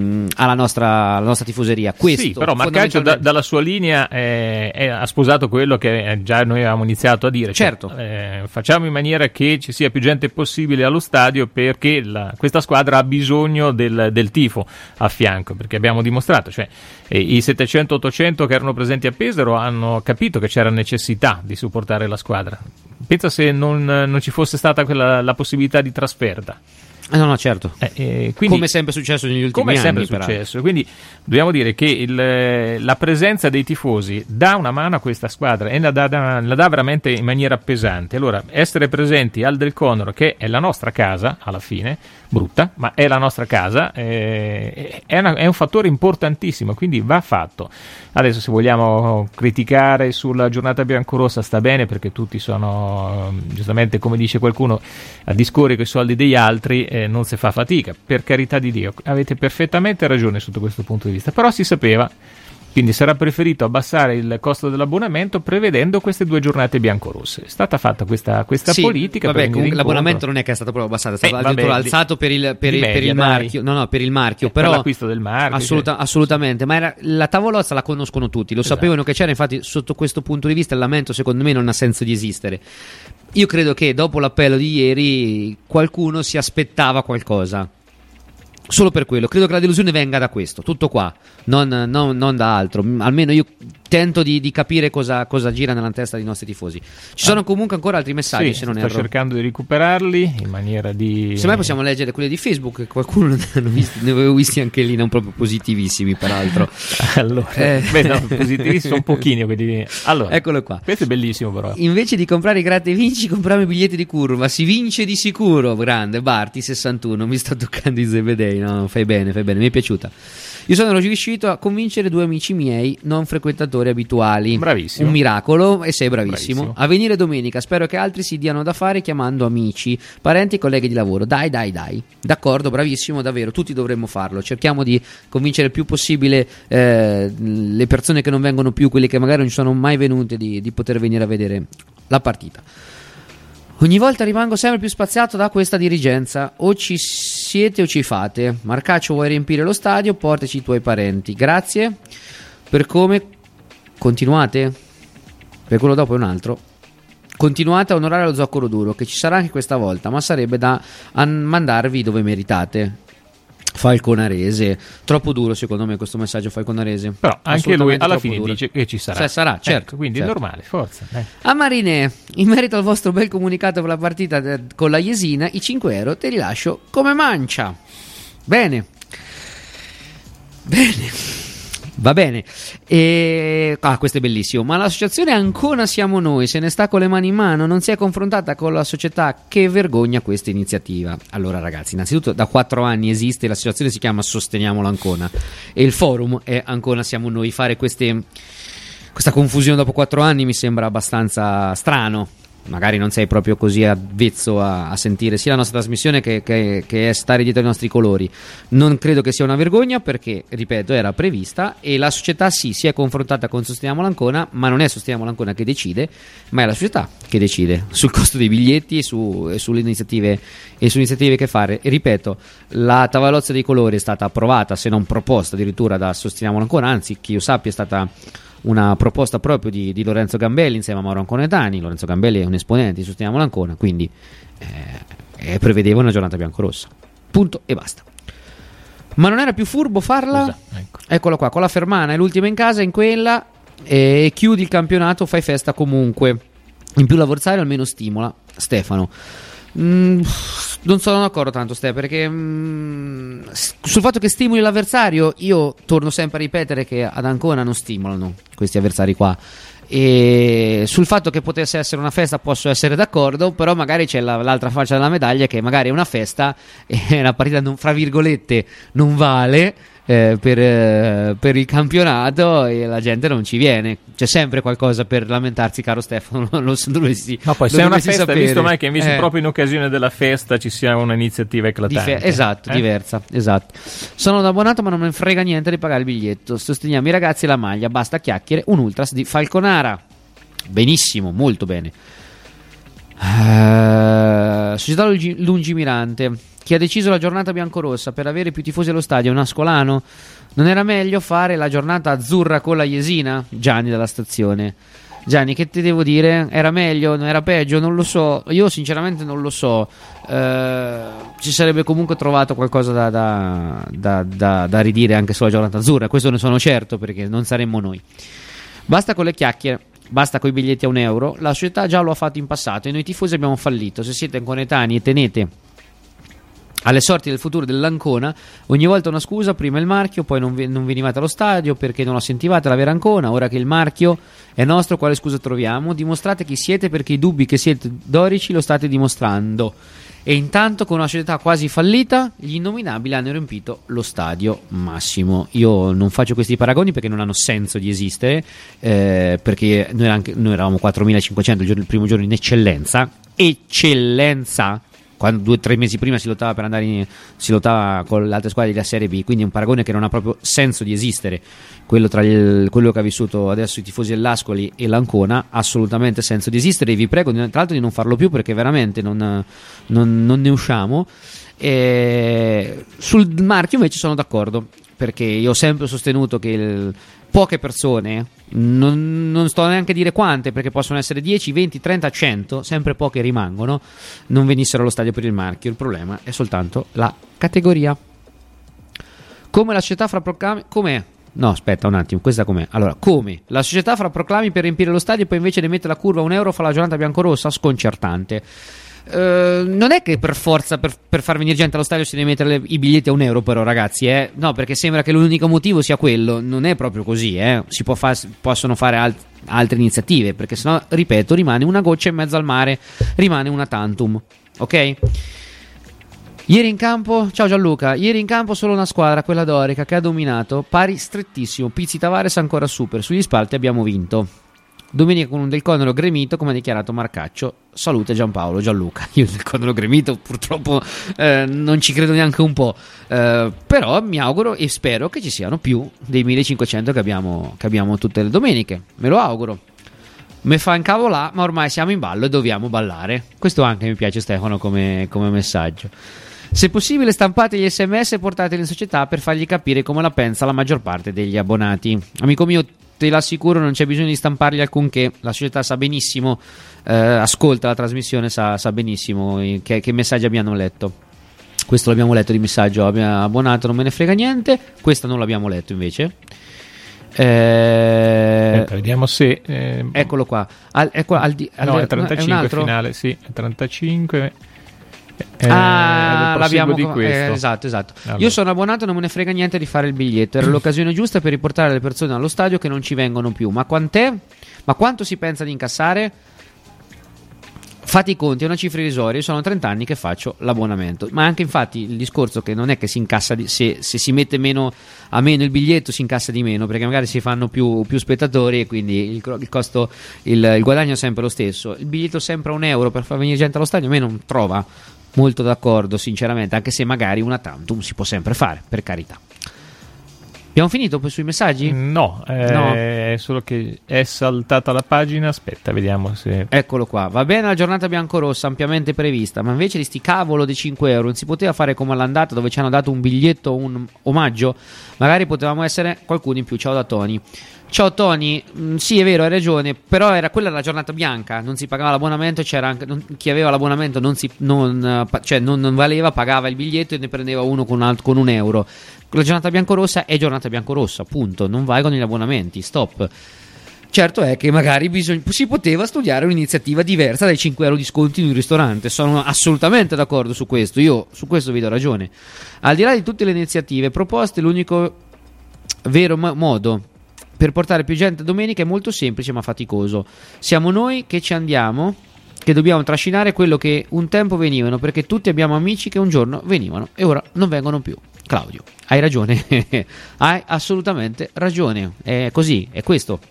nostra tifoseria. Questo, sì, però Marcaccio dalla sua linea ha sposato quello che già noi avevamo iniziato a dire. Certo. Facciamo in maniera che ci sia più gente possibile allo stadio, perché questa squadra ha bisogno del tifo a fianco, perché abbiamo dimostrato, cioè i 700-800 che erano presenti a Pesaro hanno capito che c'era necessità di supportare la squadra. Pensa se non ci fosse stata la possibilità di trasferta. No, certo. Quindi, come è sempre successo negli ultimi anni. Come è sempre successo. Quindi dobbiamo dire che la presenza dei tifosi dà una mano a questa squadra e la dà veramente in maniera pesante. Allora, essere presenti al Del Conoro, che è la nostra casa, alla fine, brutta, ma è la nostra casa, è un fattore importantissimo, quindi va fatto. Adesso, se vogliamo criticare sulla giornata biancorossa, sta bene, perché tutti sono, giustamente, come dice qualcuno, a discorrere con i soldi degli altri, non si fa fatica, per carità di Dio, avete perfettamente ragione sotto questo punto di vista, però si sapeva, quindi sarà preferito abbassare il costo dell'abbonamento prevedendo queste 2 giornate biancorosse. È stata fatta questa sì, politica. Vabbè, comunque l'abbonamento non è che è stato proprio abbassato, è stato addirittura alzato per il marchio. No, per il marchio, però per l'acquisto del marchio. Assolutamente, ma la tavolozza la conoscono tutti, lo sapevano che c'era, infatti sotto questo punto di vista il lamento secondo me non ha senso di esistere. Io credo che dopo l'appello di ieri qualcuno si aspettava qualcosa. Solo per quello, credo che la delusione venga da questo, tutto qua, non da altro. Almeno io tento di capire cosa gira nella testa dei nostri tifosi. Ci sono comunque ancora altri messaggi, se non erro. Sto cercando di recuperarli in maniera di... Se mai possiamo leggere quelli di Facebook, che qualcuno ne avevo visti anche lì, non proprio positivissimi peraltro. Allora, positivissimi sono pochini quelli. Allora, eccolo qua. Questo è bellissimo, però. Invece di comprare i gratta e vinci, compriamo i biglietti di curva, si vince di sicuro. Grande Barti 61, mi sta toccando i zebedei. no? Fai bene, mi è piaciuta. Io sono riuscito a convincere 2 amici miei non frequentatori abituali. Bravissimo. Un miracolo, e sei bravissimo. Bravissimo. A venire domenica. Spero che altri si diano da fare chiamando amici, parenti e colleghi di lavoro. Dai. D'accordo, bravissimo, davvero. Tutti dovremmo farlo. Cerchiamo di convincere il più possibile le persone che non vengono più, quelle che magari non ci sono mai venute, di poter venire a vedere la partita. Ogni volta rimango sempre più spaziato da questa dirigenza. O ci siete o ci fate. Marcaccio, vuoi riempire lo stadio? Portaci i tuoi parenti. Grazie per come continuate. Per quello dopo è un altro. Continuate a onorare lo Zoccolo Duro, che ci sarà anche questa volta, ma sarebbe da mandarvi dove meritate. Falconarese, troppo duro secondo me questo messaggio falconarese. Però anche lui alla fine duro. dice che ci sarà. Sarà, certo. Quindi certo. è normale, forza. A Marinè, in merito al vostro bel comunicato per la partita con la Jesina, i 5 euro te li lascio come mancia. Bene. Va bene. Questo è bellissimo. Ma l'associazione Ancona Siamo Noi se ne sta con le mani in mano, non si è confrontata con la società. Che vergogna questa iniziativa. Allora ragazzi, innanzitutto da 4 anni esiste, l'associazione si chiama Sosteniamo l'Ancona e il forum è Ancona Siamo Noi. Fare questa confusione dopo 4 anni mi sembra abbastanza strano. Magari non sei proprio così avvezzo a sentire sia la nostra trasmissione che è stare dietro ai nostri colori. Non credo che sia una vergogna perché, ripeto, era prevista e la società si è confrontata con Sosteniamo l'Ancona, ma non è Sosteniamo l'Ancona che decide, ma è la società che decide sul costo dei biglietti e sulle iniziative che fare. E ripeto, la tavolozza dei colori è stata approvata, se non proposta addirittura da Sosteniamo l'Ancona, anzi che io sappia è stata una proposta proprio di Lorenzo Gambelli insieme a Mauro Anconetani. Lorenzo Gambelli è un esponente di Sosteniamo l'Ancona, quindi prevedeva una giornata biancorossa, punto e basta. Ma non era più furbo farla? Esatto, Eccola qua, con la Fermana è l'ultima in casa, in quella, e chiudi il campionato, fai festa comunque. In più l'avversario almeno stimola. Stefano, non sono d'accordo tanto, Ste, perché sul fatto che stimoli l'avversario io torno sempre a ripetere che ad Ancona non stimolano questi avversari qua, e sul fatto che potesse essere una festa posso essere d'accordo, però magari c'è l'altra faccia della medaglia, che magari è una festa e la partita fra virgolette non vale per il campionato e la gente non ci viene. C'è sempre qualcosa per lamentarsi, caro Stefano. No, poi se è una festa, hai visto mai che invece proprio in occasione della festa ci sia un'iniziativa eclatante? Esatto, diversa, esatto. Sono un abbonato ma non me ne frega niente di pagare il biglietto. Sosteniamo i ragazzi e la maglia, basta chiacchiere. Un ultras di Falconara. Benissimo, molto bene. Società Lungimirante. Chi ha deciso la giornata biancorossa per avere più tifosi allo stadio è un ascolano? Non era meglio fare la giornata azzurra con la Jesina? Gianni dalla stazione. Gianni, che ti devo dire? Era meglio? Non era peggio? Non lo so. Io sinceramente non lo so. Ci sarebbe comunque trovato qualcosa da ridire anche sulla giornata azzurra. Questo ne sono certo, perché non saremmo noi. Basta con le chiacchiere. Basta coi biglietti a €1. La società già lo ha fatto in passato e noi tifosi abbiamo fallito. Se siete anconetani e tenete alle sorti del futuro dell'Ancona, ogni volta una scusa: prima il marchio, poi non venivate allo stadio perché non la sentivate la vera Ancona. Ora che il marchio è nostro, quale scusa troviamo? Dimostrate chi siete, perché i dubbi che siete dorici lo state dimostrando. E intanto, con una società quasi fallita, gli innominabili hanno riempito lo stadio. Massimo, io non faccio questi paragoni perché non hanno senso di esistere, perché noi eravamo 4.500 il primo giorno in eccellenza, quando 2 o 3 mesi prima si lottava con le altre squadre della Serie B, quindi è un paragone che non ha proprio senso di esistere. Quello quello che ha vissuto adesso i tifosi dell'Ascoli e l'Ancona, assolutamente senso di esistere, e vi prego tra l'altro di non farlo più, perché veramente non ne usciamo. Sul marchio invece sono d'accordo, perché io ho sempre sostenuto che poche persone, non sto neanche a dire quante, perché possono essere 10, 20, 30, 100, sempre poche rimangono, non venissero allo stadio per il marchio. Il problema è soltanto la categoria. Come la società fra proclami... Com'è? No, aspetta un attimo, questa com'è? Allora, come la società fra proclami per riempire lo stadio e poi invece ne mette la curva a €1 fa la giornata biancorossa? Sconcertante. Non è che per forza per far venire gente allo stadio si deve mettere i biglietti a €1, però ragazzi, no, perché sembra che l'unico motivo sia quello. Non è proprio così, possono fare altre iniziative, perché sennò, ripeto, rimane una goccia in mezzo al mare, rimane una tantum, ok? Ieri in campo, ciao Gianluca, ieri in campo solo una squadra, quella dorica, che ha dominato, pari strettissimo, Pizzi Tavares ancora super, sugli spalti abbiamo vinto. Domenica con un Del Connolo gremito, come ha dichiarato Marcaccio. Salute Giampaolo. Gianluca, io Del Connolo gremito purtroppo non ci credo neanche un po', però mi auguro e spero che ci siano più dei 1500 che abbiamo tutte le domeniche, me lo auguro. Me fa incavolà, ma ormai siamo in ballo e dobbiamo ballare. Questo anche mi piace, Stefano, come messaggio. Se possibile stampate gli SMS e portateli in società per fargli capire come la pensa la maggior parte degli abbonati. Amico mio, te l'assicuro, non c'è bisogno di stampargli alcunché, la società sa benissimo, ascolta la trasmissione, sa benissimo che messaggi abbiamo letto. Questo l'abbiamo letto di messaggio, abbiamo abbonato, non me ne frega niente. Questo non l'abbiamo letto invece. Vediamo se eccolo qua, è 35 finale, sì, 35. L'abbiamo di questo. Esatto. Allora. Io sono abbonato, non me ne frega niente di fare il biglietto. Era l'occasione giusta per riportare le persone allo stadio che non ci vengono più. Ma quant'è? Ma quanto si pensa di incassare? Fate i conti, è una cifra irrisoria. Io sono 30 anni che faccio l'abbonamento. Ma anche infatti il discorso che non è che si incassa se si mette a meno il biglietto, si incassa di meno, perché magari si fanno più spettatori e quindi il costo, il guadagno è sempre lo stesso. Il biglietto sempre €1 per far venire gente allo stadio, a me non trova molto d'accordo, sinceramente, anche se magari una tantum si può sempre fare, per carità. Abbiamo finito poi sui messaggi? No, è solo che è saltata la pagina. Aspetta, vediamo se. Eccolo qua. Va bene la giornata biancorossa ampiamente prevista, ma invece di sti cavolo di €5 non si poteva fare come all'andata, dove ci hanno dato un biglietto, un omaggio? Magari potevamo essere qualcuno in più. Ciao da Tony. Ciao Tony, sì è vero, hai ragione, però era quella la giornata bianca, non si pagava l'abbonamento, c'era anche, chi aveva l'abbonamento non valeva, pagava il biglietto e ne prendeva uno con €1. La giornata biancorossa è giornata biancorossa, punto, non valgono gli abbonamenti, stop. Certo è che magari si poteva studiare un'iniziativa diversa dai €5 di sconti in un ristorante, sono assolutamente d'accordo su questo, io su questo vi do ragione. Al di là di tutte le iniziative proposte, l'unico vero modo per portare più gente domenica è molto semplice ma faticoso. Siamo noi che ci andiamo, che dobbiamo trascinare quello che un tempo venivano, perché tutti abbiamo amici che un giorno venivano e ora non vengono più. Claudio, hai ragione, hai assolutamente ragione, è così, è questo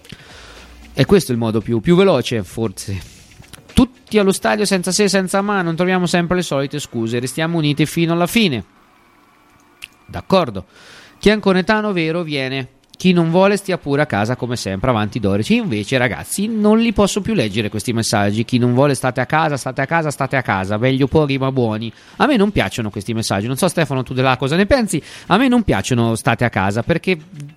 il modo più veloce forse. Tutti allo stadio senza se senza ma, non troviamo sempre le solite scuse, restiamo uniti fino alla fine. D'accordo, chi è anconetano vero viene. Chi non vuole stia pure a casa come sempre, avanti Dorici. Invece ragazzi non li posso più leggere questi messaggi. Chi non vuole state a casa, meglio pochi ma buoni. A me non piacciono questi messaggi, non so Stefano tu della cosa ne pensi. A me non piacciono state a casa, perché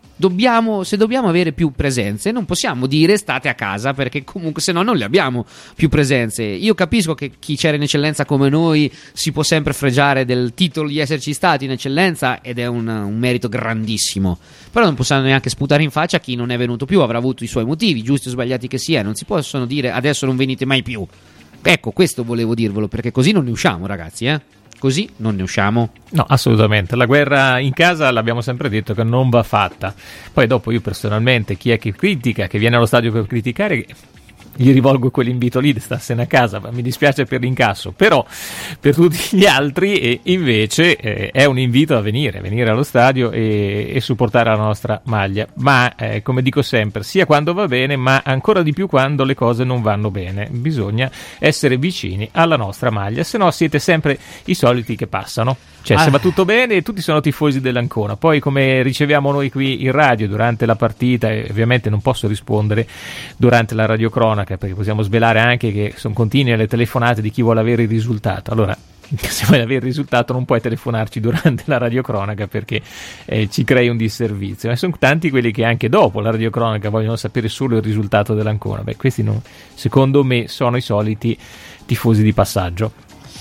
se dobbiamo avere più presenze non possiamo dire state a casa, perché comunque se no non le abbiamo più presenze. Io capisco che chi c'era in eccellenza come noi si può sempre fregiare del titolo di esserci stati in eccellenza ed è un merito grandissimo, però non possiamo neanche sputare in faccia a chi non è venuto più, avrà avuto i suoi motivi, giusti o sbagliati che sia, non si possono dire adesso non venite mai più. Ecco, questo volevo dirvelo, perché così non ne usciamo ragazzi, Così non ne usciamo. No, assolutamente. La guerra in casa l'abbiamo sempre detto che non va fatta. Poi dopo io personalmente, chi è che critica, che viene allo stadio per criticare, gli rivolgo quell'invito lì di starsene a casa, ma mi dispiace per l'incasso, però per tutti gli altri invece è un invito a venire allo stadio e supportare la nostra maglia, ma come dico sempre, sia quando va bene ma ancora di più quando le cose non vanno bene, bisogna essere vicini alla nostra maglia, se no siete sempre i soliti che passano. Cioè se va tutto bene tutti sono tifosi dell'Ancona, poi come riceviamo noi qui in radio durante la partita, e ovviamente non posso rispondere durante la radiocronaca perché possiamo svelare anche che sono continue le telefonate di chi vuole avere il risultato. Allora se vuoi avere il risultato non puoi telefonarci durante la radiocronaca perché ci crei un disservizio, e sono tanti quelli che anche dopo la radiocronaca vogliono sapere solo il risultato dell'Ancona. Questi non, secondo me sono i soliti tifosi di passaggio.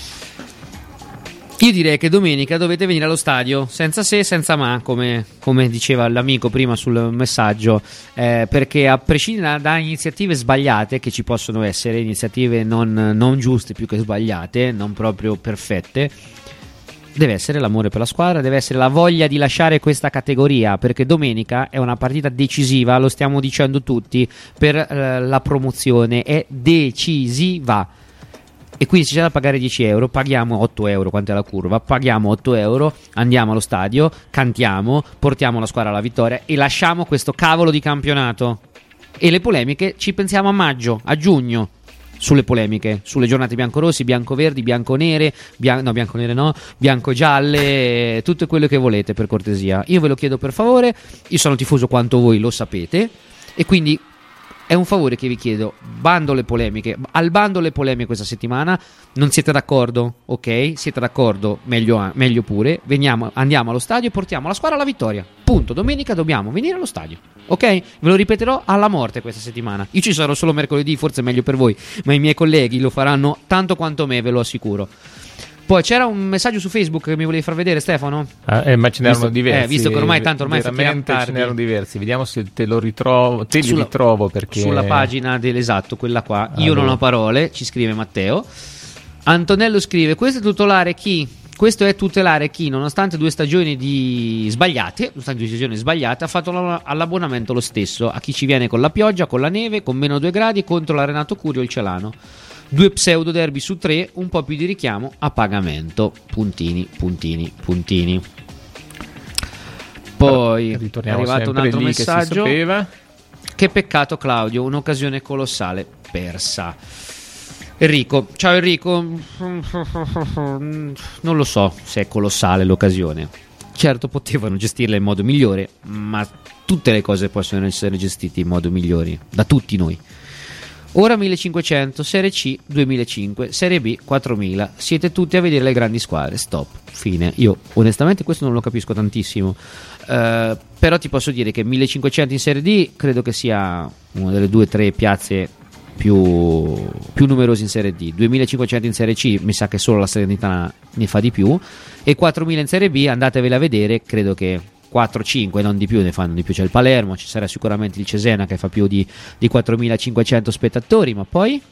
Io direi che domenica dovete venire allo stadio, senza se, senza ma, come diceva l'amico prima sul messaggio, perché a prescindere da iniziative sbagliate, che ci possono essere, iniziative non giuste più che sbagliate, non proprio perfette, deve essere l'amore per la squadra, deve essere la voglia di lasciare questa categoria, perché domenica è una partita decisiva, lo stiamo dicendo tutti, per la promozione, è decisiva. e quindi se c'è da pagare 10 euro, paghiamo 8 euro, quant'è la curva, paghiamo 8 euro, andiamo allo stadio, cantiamo, portiamo la squadra alla vittoria e lasciamo questo cavolo di campionato. E le polemiche ci pensiamo a maggio, a giugno, sulle polemiche, sulle giornate biancorossi, biancoverdi, bianconere, bianconere no, biancogialle, tutto quello che volete, per cortesia. Io ve lo chiedo per favore, io sono tifoso quanto voi, lo sapete, e quindi è un favore che vi chiedo, bando le polemiche, al bando le polemiche questa settimana. Non siete d'accordo? Ok, siete d'accordo? Meglio pure. Andiamo allo stadio e portiamo la squadra alla vittoria. Punto. Domenica dobbiamo venire allo stadio. Ok? Ve lo ripeterò alla morte questa settimana. Io ci sarò solo mercoledì, forse meglio per voi, ma i miei colleghi lo faranno tanto quanto me, ve lo assicuro. Poi c'era un messaggio su Facebook che mi volevi far vedere, Stefano? Ma ce n'erano diversi. Visto che ormai veramente ce n'erano diversi. Vediamo se te lo ritrovo. Li ritrovo perché sulla pagina dell'esatto, quella qua. Io non ho parole, ci scrive Matteo. Antonello scrive: questo è tutelare chi, nonostante 2 stagioni sbagliate, ha fatto all'abbonamento lo stesso. A chi ci viene con la pioggia, con la neve, con meno 2 gradi, contro la Renato Curio il Celano. 2 pseudo derby su 3, un po' più di richiamo a pagamento. Puntini. Poi è arrivato un altro messaggio. Che peccato, Claudio, un'occasione colossale persa. Enrico, ciao Enrico. Non lo so se è colossale l'occasione. Certo, potevano gestirla in modo migliore, ma tutte le cose possono essere gestite in modo migliore da tutti noi. Ora 1500, Serie C 2005, Serie B 4000. Siete tutti a vedere le grandi squadre. Stop. Fine. Io onestamente questo non lo capisco tantissimo. Però ti posso dire che 1500 in Serie D credo che sia una delle 2 o 3 piazze più numerose in Serie D. 2500 in Serie C, mi sa che solo la Salernitana ne fa di più. E 4000 in Serie B, andatevela a vedere, credo che 4-5, non di più, ne fanno di più. C'è il Palermo, ci sarà sicuramente il Cesena che fa più di 4.500 spettatori, ma poi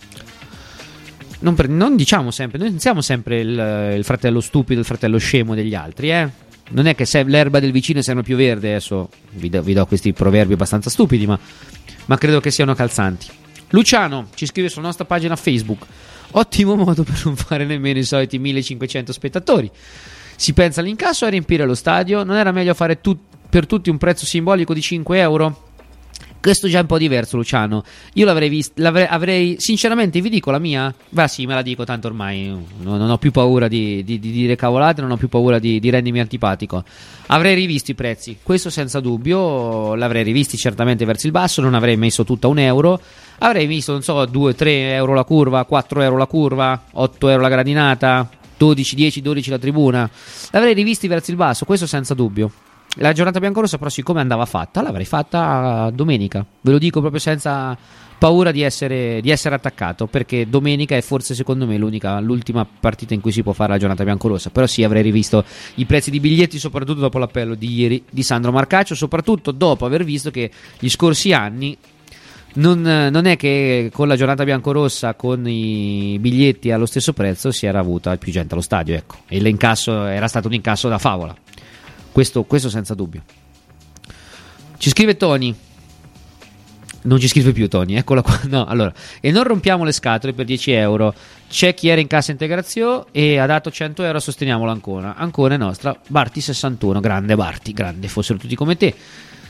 non diciamo sempre, noi non siamo sempre il fratello stupido, il fratello scemo degli altri, non è che se l'erba del vicino sembra più verde. Adesso vi do questi proverbi abbastanza stupidi, ma credo che siano calzanti. Luciano ci scrive sulla nostra pagina Facebook: ottimo modo per non fare nemmeno i soliti 1500 spettatori. Si pensa all'incasso e a riempire lo stadio. Non era meglio fare per tutti un prezzo simbolico di 5 euro? Questo già è un po' diverso, Luciano. Io l'avrei sinceramente, vi dico la mia. Beh sì, me la dico, tanto ormai non ho più paura di dire cavolate, non ho più paura di rendermi antipatico. Avrei rivisto i prezzi, questo senza dubbio. L'avrei rivisti certamente verso il basso. Non avrei messo tutta un euro. Avrei visto, non so, 2-3 euro la curva, 4 euro la curva, 8 euro la gradinata, 10-12 la tribuna. L'avrei rivisti verso il basso, questo senza dubbio. La giornata biancorossa però, siccome andava fatta, l'avrei fatta domenica. Ve lo dico proprio senza paura di essere attaccato, perché domenica è forse, secondo me, l'ultima partita in cui si può fare la giornata biancorossa. Però sì, avrei rivisto i prezzi di biglietti, soprattutto dopo l'appello di ieri di Sandro Marcaccio, soprattutto dopo aver visto che gli scorsi anni non è che con la giornata biancorossa, con i biglietti allo stesso prezzo, si era avuta più gente allo stadio, ecco. E l'incasso era stato un incasso da favola. Questo senza dubbio. Ci scrive Tony. Non ci scrive più Tony, eccola qua. No, allora. E non rompiamo le scatole per 10 euro. C'è chi era in cassa integrazione e ha dato 100 euro. Sosteniamolo ancora. Ancora è nostra. Barti 61. Grande Barti, grande. Fossero tutti come te.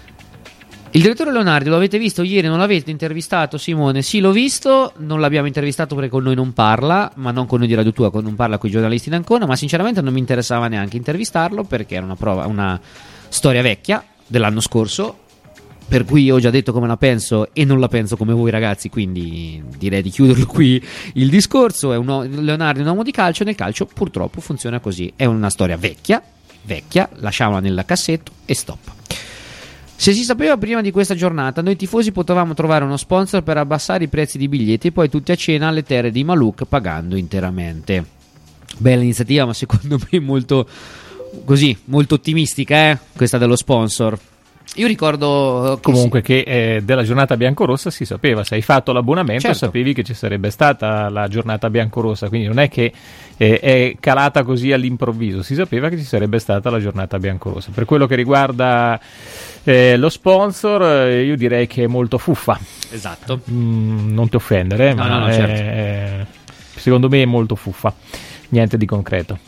Il direttore Leonardi lo avete visto ieri? Non l'avete intervistato, Simone? Sì, l'ho visto. Non l'abbiamo intervistato perché con noi non parla, ma non con noi di Radio Tua, non parla con i giornalisti d'Ancona. Ma sinceramente non mi interessava neanche intervistarlo, perché era una storia vecchia dell'anno scorso, per cui io ho già detto come la penso e non la penso come voi, ragazzi. Quindi direi di chiuderlo qui il discorso. Leonardi è un uomo di calcio, nel calcio purtroppo funziona così. È una storia vecchia, lasciamola nel cassetto e stop. Se si sapeva prima di questa giornata, noi tifosi potevamo trovare uno sponsor per abbassare i prezzi di biglietti e poi tutti a cena alle terre di Maluk pagando interamente. Bella iniziativa, ma secondo me molto ottimistica, questa dello sponsor. Io ricordo comunque che della giornata biancorossa si sapeva. Se hai fatto l'abbonamento, certo, sapevi che ci sarebbe stata la giornata biancorossa, quindi non è che è calata così all'improvviso. Si sapeva che ci sarebbe stata la giornata biancorossa. Per quello che riguarda lo sponsor, io direi che è molto fuffa. Esatto. Non ti offendere, no, ma certo. secondo me è molto fuffa, niente di concreto.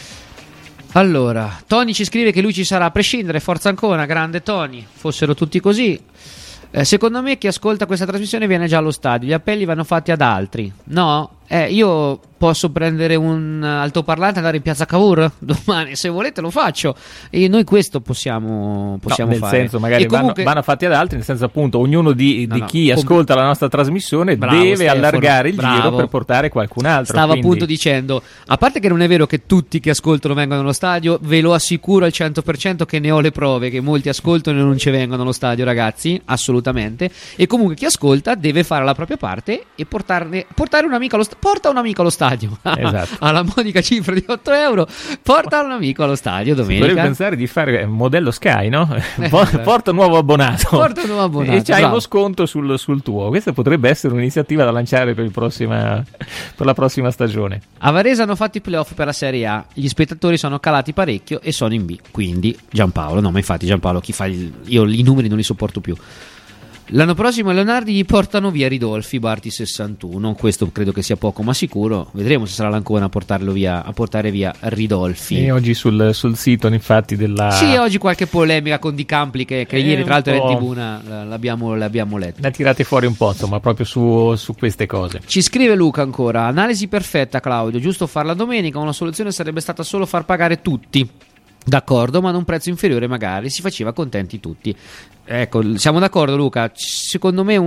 Allora, Tony ci scrive che lui ci sarà a prescindere, forza Ancona, grande Tony, fossero tutti così. Secondo me chi ascolta questa trasmissione viene già allo stadio, gli appelli vanno fatti ad altri. No? Io posso prendere un altoparlante e andare in piazza Cavour domani, se volete lo faccio, e noi questo possiamo nel fare. Senso, magari comunque, vanno fatti ad altri, nel senso appunto ognuno di chi come ascolta la nostra trasmissione deve Stefano, allargare il bravo. giro per portare qualcun altro. Stavo quindi... appunto dicendo, a parte che non è vero che tutti che ascoltano vengono allo stadio, ve lo assicuro al 100% che ne ho le prove che molti ascoltano e non ci vengono allo stadio, ragazzi, assolutamente. E comunque chi ascolta deve fare la propria parte e portare un amico porta un amico allo stadio. Esatto. Alla modica cifra di 8 euro, porta un amico allo stadio domenica. Dovrei pensare di fare un modello Sky, no? Porta un nuovo abbonato. Porta un nuovo abbonato. E c'hai uno sconto sul tuo. Questa potrebbe essere un'iniziativa da lanciare per la prossima stagione. A Varese hanno fatto i playoff per la Serie A. Gli spettatori sono calati parecchio e sono in B. Quindi Giampaolo, no, ma infatti Giampaolo, io i numeri non li sopporto più. L'anno prossimo a Leonardi gli portano via Ridolfi, Barti 61. Questo credo che sia poco ma sicuro. Vedremo se sarà l'Ancona a portare via Ridolfi. E oggi sul sito infatti della... Sì, oggi qualche polemica con Di Campli che ieri tra l'altro era in tribuna, l'abbiamo letto. La tirate fuori un po', insomma, proprio su queste cose. Ci scrive Luca ancora: analisi perfetta, Claudio, giusto farla domenica. Una soluzione sarebbe stata solo far pagare tutti. D'accordo, ma ad un prezzo inferiore magari si faceva contenti tutti. Ecco, siamo d'accordo Luca, secondo me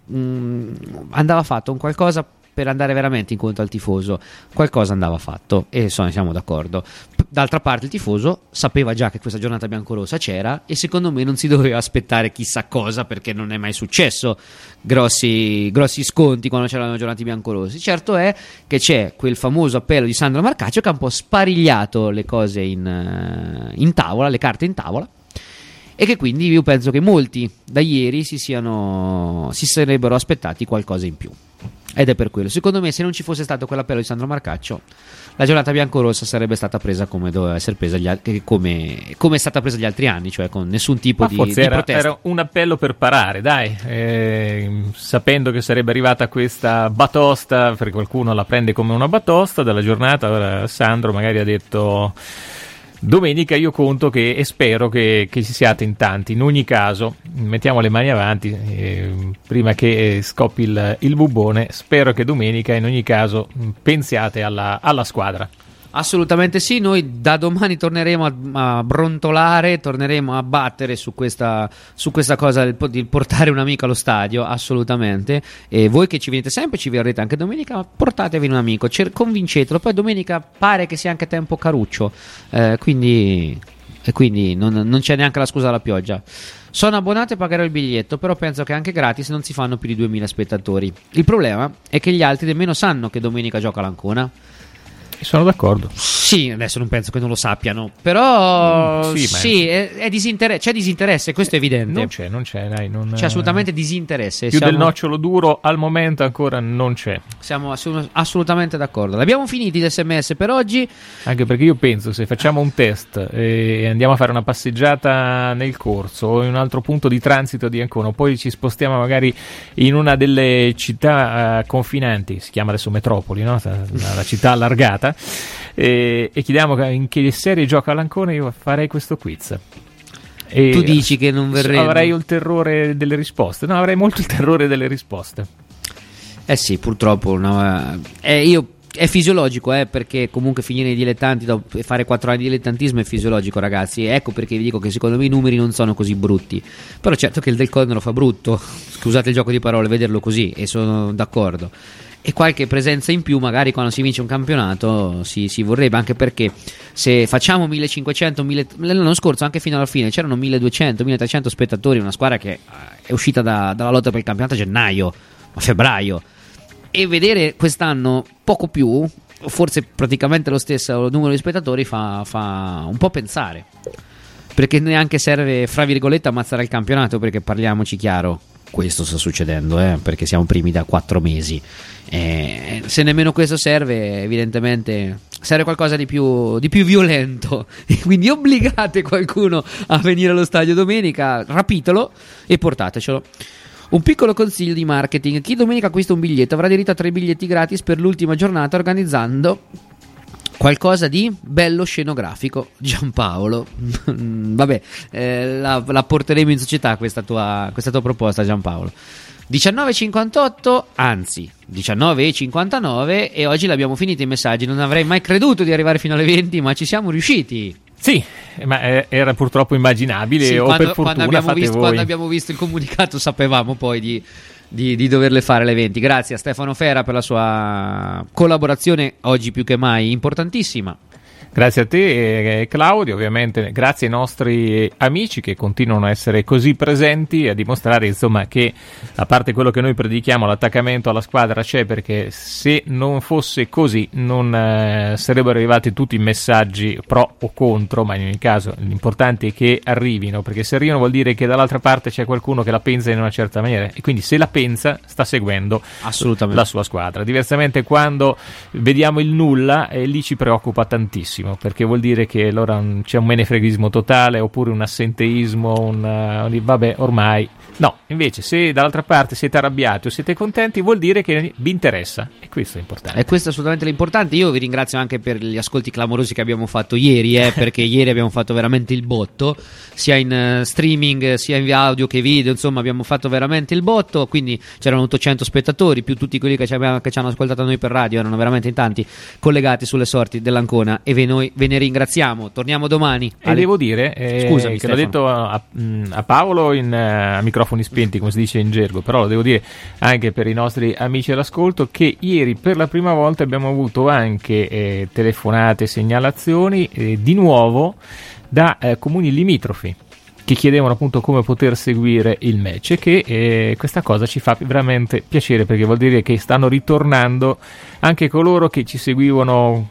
andava fatto un qualcosa per andare veramente incontro al tifoso, qualcosa andava fatto e siamo d'accordo. D'altra parte il tifoso sapeva già che questa giornata biancorossa c'era e secondo me non si doveva aspettare chissà cosa, perché non è mai successo grossi sconti quando c'erano giornate biancorossi. Certo è che c'è quel famoso appello di Sandro Marcaccio che ha un po' sparigliato le cose in tavola, le carte in tavola, e che quindi io penso che molti da ieri si sarebbero aspettati qualcosa in più. Ed è per quello, secondo me, se non ci fosse stato quell'appello di Sandro Marcaccio, la giornata biancorossa sarebbe stata presa come doveva essere presa come è stata presa gli altri anni, cioè con nessun tipo di protesta. Era un appello per parare, dai, sapendo che sarebbe arrivata questa batosta, perché qualcuno la prende come una batosta della giornata. Ora Sandro magari ha detto: domenica io conto e spero che ci siate in tanti. In ogni caso, mettiamo le mani avanti prima che scoppi il bubbone. Spero che domenica, in ogni caso, pensiate alla squadra. Assolutamente sì, noi da domani torneremo a brontolare, torneremo a battere su questa cosa di portare un amico allo stadio, assolutamente. E voi che ci venite sempre, ci verrete anche domenica, portatevi un amico, convincetelo. Poi domenica pare che sia anche tempo caruccio, quindi non c'è neanche la scusa della pioggia. Sono abbonato e pagherò il biglietto, però penso che anche gratis non si fanno più di 2000 spettatori. Il problema è che gli altri nemmeno sanno che domenica gioca l'Ancona. Sono d'accordo. Sì, adesso non penso che non lo sappiano, però c'è disinteresse, questo è evidente. Non c'è, dai, c'è assolutamente disinteresse. Più del nocciolo duro al momento ancora non c'è. Siamo assolutamente d'accordo. L'abbiamo finiti gli SMS per oggi. Anche perché io penso, se facciamo un test e andiamo a fare una passeggiata nel corso o in un altro punto di transito di Ancona, poi ci spostiamo magari in una delle città confinanti, si chiama adesso metropoli, no? La città allargata, e chiediamo in che serie gioca l'Ancona, io farei questo quiz. E tu dici che non verremo? Avrei il terrore delle risposte. No, avrei molto il terrore delle risposte. Sì, purtroppo è fisiologico, perché comunque finire i dilettanti e fare 4 anni di dilettantismo è fisiologico, ragazzi. Ecco perché vi dico che secondo me i numeri non sono così brutti. Però certo che il Del Conne lo fa brutto, scusate il gioco di parole, vederlo così, e sono d'accordo. E qualche presenza in più magari quando si vince un campionato si vorrebbe, anche perché se facciamo 1500 l'anno scorso anche fino alla fine c'erano 1200 1300 spettatori, una squadra che è uscita dalla lotta per il campionato a gennaio, a febbraio, e vedere quest'anno poco più, forse praticamente lo stesso numero di spettatori, fa un po' pensare, perché neanche serve, fra virgolette, ammazzare il campionato, perché parliamoci chiaro, questo sta succedendo, perché siamo primi da 4 mesi. Se nemmeno questo serve, evidentemente serve qualcosa di più violento, e quindi obbligate qualcuno a venire allo stadio domenica, rapitelo e portatecelo. Un piccolo consiglio di marketing: chi domenica acquista un biglietto avrà diritto a 3 biglietti gratis per l'ultima giornata, organizzando qualcosa di bello scenografico. Giampaolo. Vabbè, la porteremo in società questa tua proposta, Giampaolo. 19.58, anzi 19.59, e oggi l'abbiamo finita i messaggi. Non avrei mai creduto di arrivare fino alle 20, ma ci siamo riusciti. Sì, ma era purtroppo immaginabile, sì, o per fortuna quando abbiamo visto il comunicato sapevamo poi di doverle fare le 20. Grazie a Stefano Fera per la sua collaborazione, oggi più che mai importantissima. Grazie a te, Claudio, ovviamente grazie ai nostri amici che continuano a essere così presenti, a dimostrare insomma che, a parte quello che noi predichiamo, l'attaccamento alla squadra c'è, perché se non fosse così non sarebbero arrivati tutti i messaggi pro o contro, ma in ogni caso l'importante è che arrivino, perché se arrivano vuol dire che dall'altra parte c'è qualcuno che la pensa in una certa maniera, e quindi se la pensa sta seguendo la sua squadra. Diversamente, quando vediamo il nulla, lì ci preoccupa tantissimo, perché vuol dire che allora c'è un menefreghismo totale, oppure un assenteismo, vabbè, ormai no. Invece, se dall'altra parte siete arrabbiati o siete contenti, vuol dire che vi interessa, e questo è importante. E questo è assolutamente l'importante. Io vi ringrazio anche per gli ascolti clamorosi che abbiamo fatto ieri, perché ieri abbiamo fatto veramente il botto, sia in streaming sia in audio che video, insomma abbiamo fatto veramente il botto. Quindi c'erano 800 spettatori, più tutti quelli che ci hanno ascoltato noi per radio, erano veramente in tanti, collegati sulle sorti dell'Ancona, e noi ve ne ringraziamo. Torniamo domani. E devo dire, scusami, che l'ho detto a Paolo a microfoni spenti, come si dice in gergo, però lo devo dire anche per i nostri amici all'ascolto, che ieri per la prima volta abbiamo avuto anche telefonate, segnalazioni di nuovo da comuni limitrofi che chiedevano appunto come poter seguire il match, e che questa cosa ci fa veramente piacere, perché vuol dire che stanno ritornando anche coloro che ci seguivano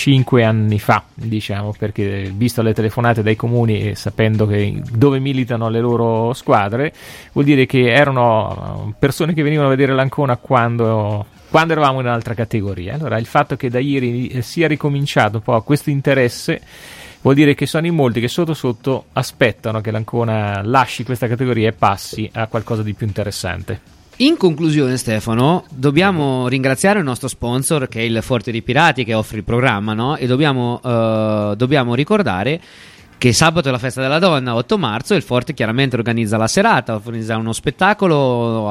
5 anni fa, diciamo, perché visto le telefonate dai comuni e sapendo dove militano le loro squadre, vuol dire che erano persone che venivano a vedere l'Ancona quando eravamo in un'altra categoria. Allora il fatto che da ieri sia ricominciato un po' questo interesse vuol dire che sono in molti che sotto aspettano che l'Ancona lasci questa categoria e passi a qualcosa di più interessante. In conclusione, Stefano, dobbiamo ringraziare il nostro sponsor, che è il Forte dei Pirati, che offre il programma, no? E dobbiamo ricordare che sabato è la festa della donna, 8 marzo, e il Forte chiaramente organizza la serata, organizza uno spettacolo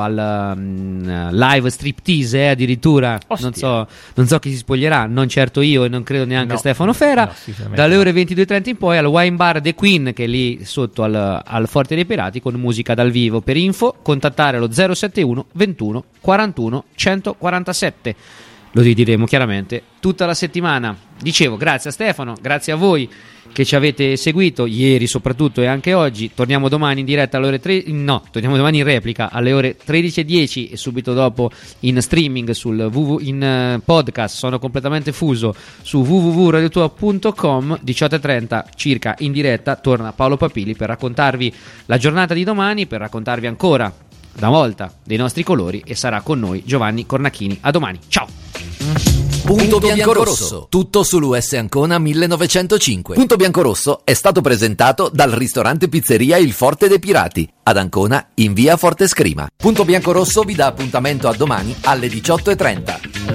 al live striptease, addirittura. Non so chi si spoglierà, non certo io e non credo neanche Stefano Fera. Dalle ore 22:30 in poi al Wine Bar The Queen, che è lì sotto al Forte dei Pirati, con musica dal vivo. Per info contattare lo 071 21 41 147. Lo diremo chiaramente tutta la settimana. Dicevo, grazie a Stefano, grazie a voi che ci avete seguito ieri soprattutto, e anche oggi. Torniamo domani in diretta alle ore torniamo domani in replica alle ore 13:10, e subito dopo in streaming in podcast. Sono completamente fuso su www.radiotua.com. 18:30 circa in diretta torna Paolo Papili per raccontarvi la giornata di domani, per raccontarvi ancora una volta dei nostri colori, e sarà con noi Giovanni Cornacchini. A domani, ciao. Punto Biancorosso, tutto sull'US Ancona 1905. Punto Biancorosso è stato presentato dal ristorante pizzeria Il Forte dei Pirati, ad Ancona in via Forte Scrima. Punto Biancorosso vi dà appuntamento a domani alle 18:30.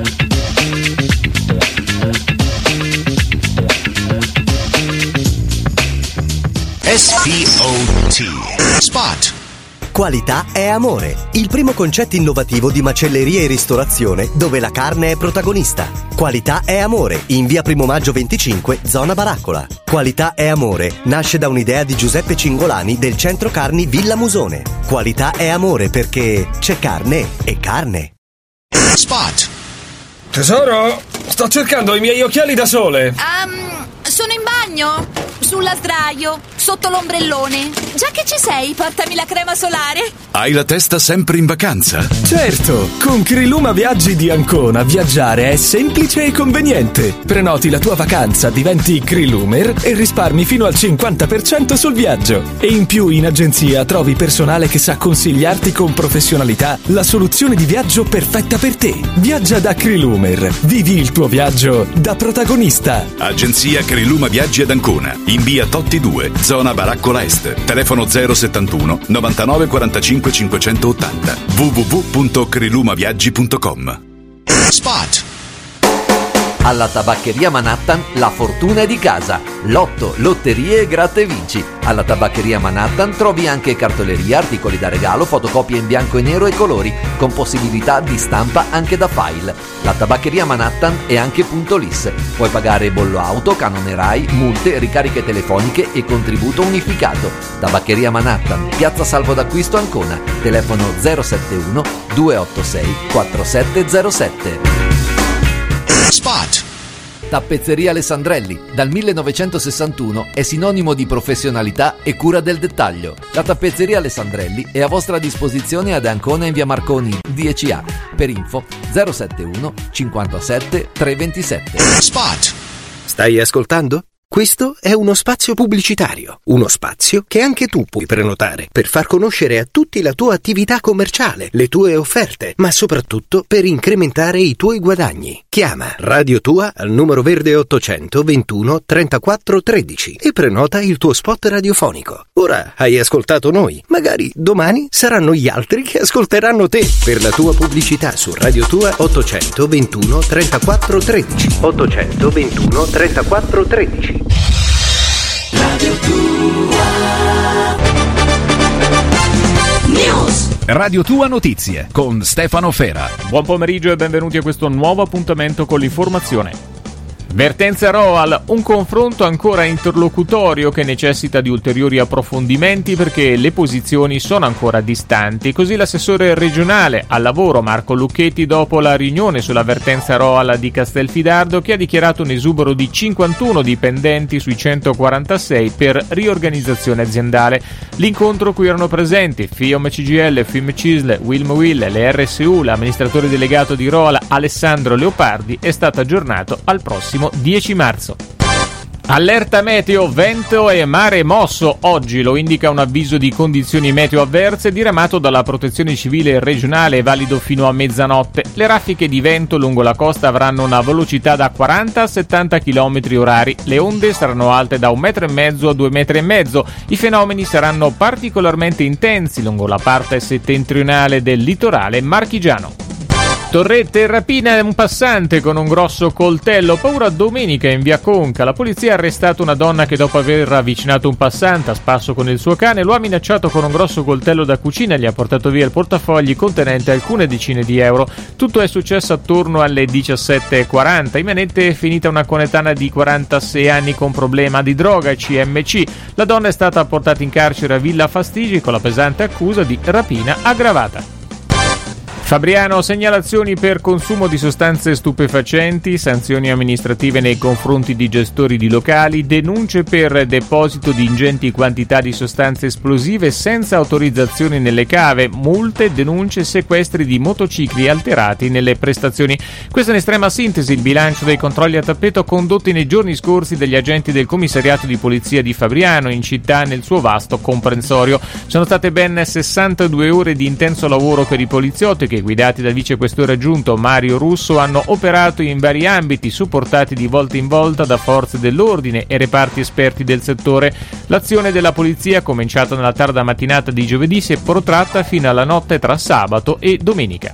SPOT Spot. Qualità è amore, il primo concetto innovativo di macelleria e ristorazione dove la carne è protagonista. Qualità è amore, in via Primo Maggio 25, zona Baraccola. Qualità è amore nasce da un'idea di Giuseppe Cingolani del centro carni Villa Musone. Qualità è amore perché c'è carne e carne. Spot. Tesoro, sto cercando i miei occhiali da sole. Sono in bagno, sulla sdraio, sotto l'ombrellone. Già che ci sei, portami la crema solare. Hai la testa sempre in vacanza? Certo, con Criluma Viaggi di Ancona viaggiare è semplice e conveniente. Prenoti la tua vacanza, diventi Crilumer e risparmi fino al 50% sul viaggio. E in più in agenzia trovi personale che sa consigliarti con professionalità la soluzione di viaggio perfetta per te. Viaggia da Crilumer, vivi il tuo viaggio da protagonista. Agenzia Criluma Viaggi ad Ancona, in via Totti 2, zona zona Baraccola Est. Telefono 071 99 45 580. www.crilumaviaggi.com. Spot. Alla Tabaccheria Manhattan la fortuna è di casa. Lotto, lotterie e gratta e vinci. Alla Tabaccheria Manhattan trovi anche cartoleria, articoli da regalo, fotocopie in bianco e nero e colori, con possibilità di stampa anche da file. La Tabaccheria Manhattan è anche punto LIS. Puoi pagare bollo auto, canone Rai, multe, ricariche telefoniche e contributo unificato. Tabaccheria Manhattan, Piazza Salvo d'Acquisto Ancona. Telefono 071 286 4707. Spot. Tappezzeria Alessandrelli, dal 1961 è sinonimo di professionalità e cura del dettaglio. La Tappezzeria Alessandrelli è a vostra disposizione ad Ancona in via Marconi 10A. Per info 071 57 327. Spot. Stai ascoltando? Questo è uno spazio pubblicitario, uno spazio che anche tu puoi prenotare per far conoscere a tutti la tua attività commerciale, le tue offerte, ma soprattutto per incrementare i tuoi guadagni. Chiama Radio Tua al numero verde 800 21 34 13 e prenota il tuo spot radiofonico. Ora hai ascoltato noi, magari domani saranno gli altri che ascolteranno te. Per la tua pubblicità su Radio Tua 800 21 34 13 800 21 34 13. Radio Tua News. Radio Tua Notizie con Stefano Fera. Buon pomeriggio e benvenuti a questo nuovo appuntamento con l'informazione. Vertenza Roal, un confronto ancora interlocutorio che necessita di ulteriori approfondimenti perché le posizioni sono ancora distanti. Così l'assessore regionale al lavoro Marco Lucchetti dopo la riunione sulla Vertenza Roal di Castelfidardo, che ha dichiarato un esubero di 51 dipendenti sui 146 per riorganizzazione aziendale. L'incontro cui erano presenti FIOM CGIL, FIM CISL, Wilm Will, le RSU, l'amministratore delegato di Roal Alessandro Leopardi è stato aggiornato al prossimo 10 marzo. Allerta meteo, vento e mare mosso. Oggi lo indica un avviso di condizioni meteo avverse diramato dalla Protezione Civile regionale, valido fino a mezzanotte. Le raffiche di vento lungo la costa avranno una velocità da 40 a 70 km orari. Le onde saranno alte da 1,5 metri a 2,5 metri. I fenomeni saranno particolarmente intensi lungo la parte settentrionale del litorale marchigiano. Torrette, rapina un passante con un grosso coltello. Paura domenica in via Conca. La polizia ha arrestato una donna che dopo aver avvicinato un passante a spasso con il suo cane lo ha minacciato con un grosso coltello da cucina e gli ha portato via il portafogli contenente alcune decine di euro. Tutto è successo attorno alle 17:40. In manette è finita una coetanea di 46 anni con problema di droga, CMC. La donna è stata portata in carcere a Villa Fastigi con la pesante accusa di rapina aggravata. Fabriano, segnalazioni per consumo di sostanze stupefacenti, sanzioni amministrative nei confronti di gestori di locali, denunce per deposito di ingenti quantità di sostanze esplosive senza autorizzazioni nelle cave, multe, denunce, sequestri di motocicli alterati nelle prestazioni. Questo in estrema sintesi il bilancio dei controlli a tappeto condotti nei giorni scorsi dagli agenti del commissariato di polizia di Fabriano in città nel suo vasto comprensorio. Sono state ben 62 ore di intenso lavoro per i poliziotti che, guidati dal vicequestore aggiunto Mario Russo, hanno operato in vari ambiti, supportati di volta in volta da forze dell'ordine e reparti esperti del settore. L'azione della polizia, cominciata nella tarda mattinata di giovedì, si è protratta fino alla notte tra sabato e domenica.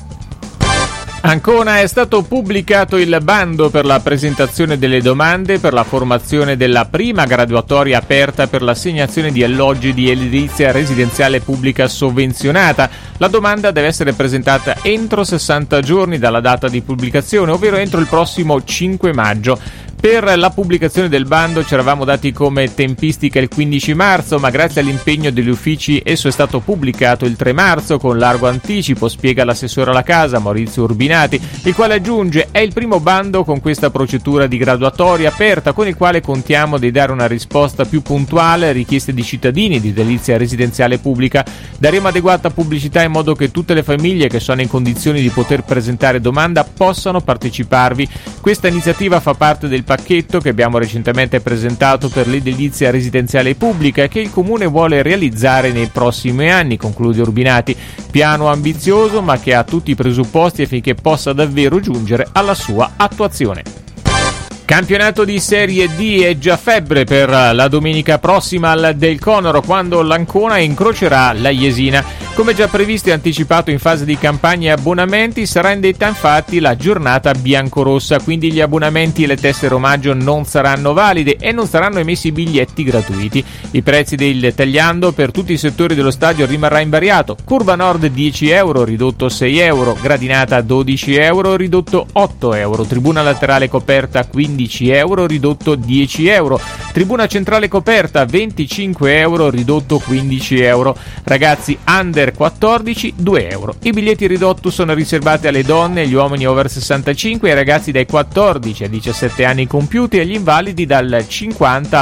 Ancona, è stato pubblicato il bando per la presentazione delle domande per la formazione della prima graduatoria aperta per l'assegnazione di alloggi di edilizia residenziale pubblica sovvenzionata. La domanda deve essere presentata entro 60 giorni dalla data di pubblicazione, ovvero entro il prossimo 5 maggio. Per la pubblicazione del bando ci eravamo dati come tempistica il 15 marzo, ma grazie all'impegno degli uffici esso è stato pubblicato il 3 marzo con largo anticipo, spiega l'assessore alla casa Maurizio Urbinati, il quale aggiunge: è il primo bando con questa procedura di graduatoria aperta con il quale contiamo di dare una risposta più puntuale alle richieste di cittadini di edilizia residenziale pubblica. Daremo adeguata pubblicità in modo che tutte le famiglie che sono in condizioni di poter presentare domanda possano parteciparvi. Questa iniziativa fa parte del pacchetto che abbiamo recentemente presentato per l'edilizia residenziale pubblica e che il Comune vuole realizzare nei prossimi anni, conclude Urbinati. Piano ambizioso ma che ha tutti i presupposti affinché possa davvero giungere alla sua attuazione. Campionato di Serie D, è già febbre per la domenica prossima al Del Conoro, quando l'Ancona incrocerà la Jesina. Come già previsto e anticipato in fase di campagna e abbonamenti, sarà indetta infatti la giornata biancorossa, quindi gli abbonamenti e le tessere omaggio non saranno valide e non saranno emessi biglietti gratuiti. I prezzi del tagliando per tutti i settori dello stadio rimarrà invariato: curva nord 10 euro, ridotto 6 euro, gradinata 12 euro, ridotto 8 euro, tribuna laterale coperta 15 euro, ridotto 10 euro, tribuna centrale coperta 25 euro, ridotto 15 euro, ragazzi under 14 2 euro. I biglietti ridotti sono riservati alle donne, agli uomini over 65, ai ragazzi dai 14 ai 17 anni compiuti e agli invalidi dal 50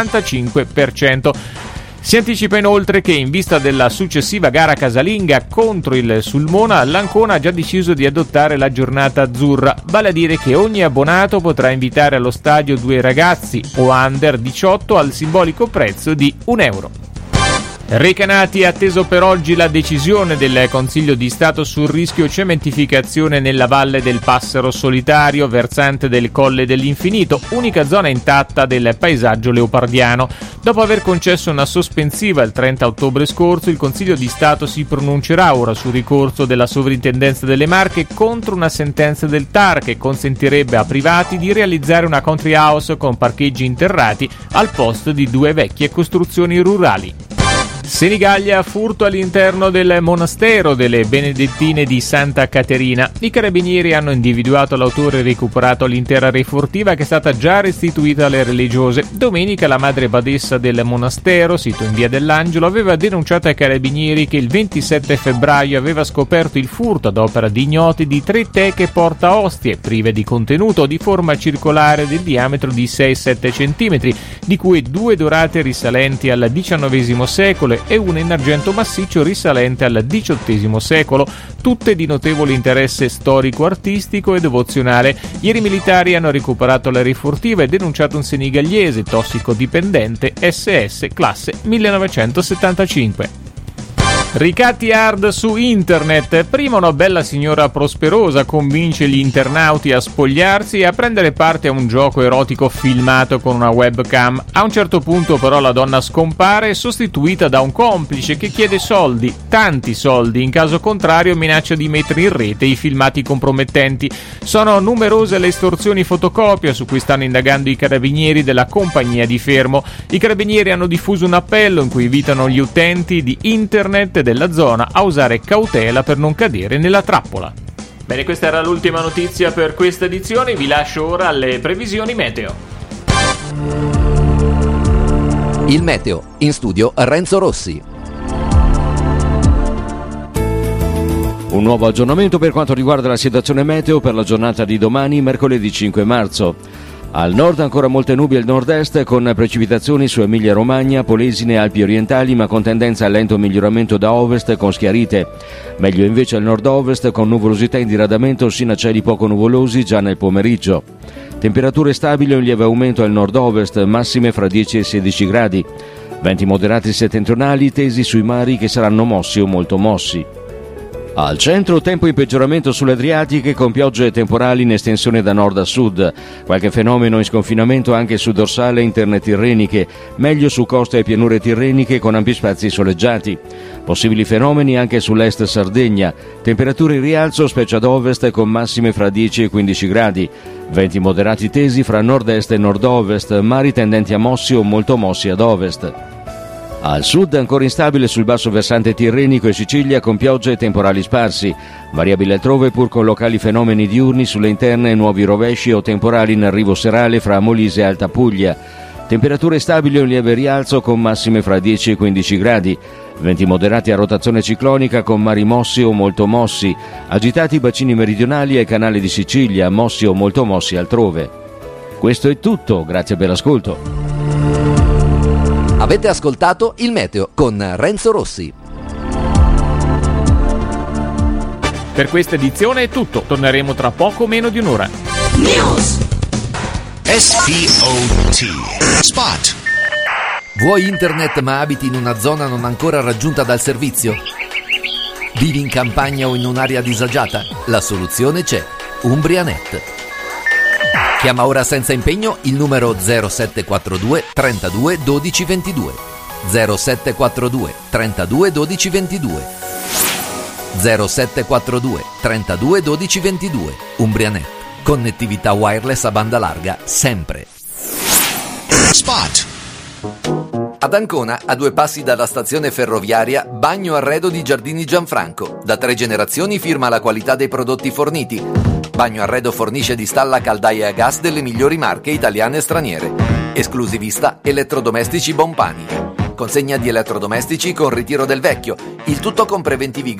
all'85%. Si anticipa inoltre che, in vista della successiva gara casalinga contro il Sulmona, l'Ancona ha già deciso di adottare la giornata azzurra, vale a dire che ogni abbonato potrà invitare allo stadio 2 ragazzi o under 18 al simbolico prezzo di 1 euro. Recanati, è atteso per oggi la decisione del Consiglio di Stato sul rischio cementificazione nella Valle del Passero Solitario, versante del Colle dell'Infinito, unica zona intatta del paesaggio leopardiano. Dopo aver concesso una sospensiva il 30 ottobre scorso, il Consiglio di Stato si pronuncerà ora sul ricorso della Sovrintendenza delle Marche contro una sentenza del TAR che consentirebbe a privati di realizzare una country house con parcheggi interrati al posto di 2 vecchie costruzioni rurali. Senigallia, furto all'interno del monastero delle Benedettine di Santa Caterina. I carabinieri hanno individuato l'autore e recuperato l'intera refurtiva, che è stata già restituita alle religiose. Domenica la madre badessa del monastero, sito in via dell'Angelo, aveva denunciato ai carabinieri che il 27 febbraio aveva scoperto il furto ad opera di ignoti di 3 teche porta ostie, prive di contenuto, di forma circolare del diametro di 6-7 cm, di cui 2 dorate risalenti al XIX secolo e una in argento massiccio risalente al XVIII secolo, tutte di notevole interesse storico-artistico e devozionale. Ieri i militari hanno recuperato la refurtiva e denunciato un senigalliese tossicodipendente SS classe 1975. Ricatti hard su internet. Prima una bella signora prosperosa convince gli internauti a spogliarsi e a prendere parte a un gioco erotico filmato con una webcam. A un certo punto però la donna scompare, sostituita da un complice che chiede soldi, tanti soldi, in caso contrario minaccia di mettere in rete i filmati compromettenti. Sono numerose le estorsioni fotocopia su cui stanno indagando i carabinieri della compagnia di Fermo. I carabinieri hanno diffuso un appello in cui invitano gli utenti di internet della zona a usare cautela per non cadere nella trappola. Bene, questa era l'ultima notizia per questa edizione, vi lascio ora alle previsioni meteo. Il meteo, in studio Renzo Rossi. Un nuovo aggiornamento per quanto riguarda la situazione meteo per la giornata di domani, mercoledì 5 marzo. Al nord ancora molte nubi al nord-est con precipitazioni su Emilia-Romagna, Polesine e Alpi orientali, ma con tendenza al lento miglioramento da ovest con schiarite. Meglio invece al nord-ovest con nuvolosità in diradamento sino a cieli poco nuvolosi già nel pomeriggio. Temperature stabili e un lieve aumento al nord-ovest, massime fra 10 e 16 gradi. Venti moderati settentrionali tesi sui mari che saranno mossi o molto mossi. Al centro tempo in peggioramento sulle Adriatiche con piogge e temporali in estensione da nord a sud. Qualche fenomeno in sconfinamento anche su dorsale e interne tirreniche, meglio su coste e pianure tirreniche con ampi spazi soleggiati. Possibili fenomeni anche sull'est Sardegna. Temperature in rialzo specie ad ovest con massime fra 10 e 15 gradi. Venti moderati tesi fra nord-est e nord-ovest, mari tendenti a mossi o molto mossi ad ovest. Al sud ancora instabile sul basso versante tirrenico e Sicilia con piogge e temporali sparsi, variabile altrove pur con locali fenomeni diurni sulle interne e nuovi rovesci o temporali in arrivo serale fra Molise e Alta Puglia. Temperature stabili e un lieve rialzo con massime fra 10 e 15 gradi. Venti moderati a rotazione ciclonica con mari mossi o molto mossi, agitati i bacini meridionali e canale di Sicilia, mossi o molto mossi altrove. Questo è tutto, grazie per l'ascolto. Avete ascoltato il meteo con Renzo Rossi. Per questa edizione è tutto, torneremo tra poco meno di un'ora. News. SPOT Spot. Vuoi internet ma abiti in una zona non ancora raggiunta dal servizio? Vivi in campagna o in un'area disagiata? La soluzione c'è. Umbrianet. Chiama ora senza impegno il numero 0742 32 12 22. 0742 32 12 22. 0742 32 12 22. Umbrianet. Connettività wireless a banda larga sempre. Spot. Ad Ancona, a 2 passi dalla stazione ferroviaria, Bagno Arredo di Giardini Gianfranco. Da 3 generazioni firma la qualità dei prodotti forniti. Bagno Arredo fornisce di stalla caldaie a gas delle migliori marche italiane e straniere. Esclusivista elettrodomestici Bompani. Consegna di elettrodomestici con ritiro del vecchio. Il tutto con preventivi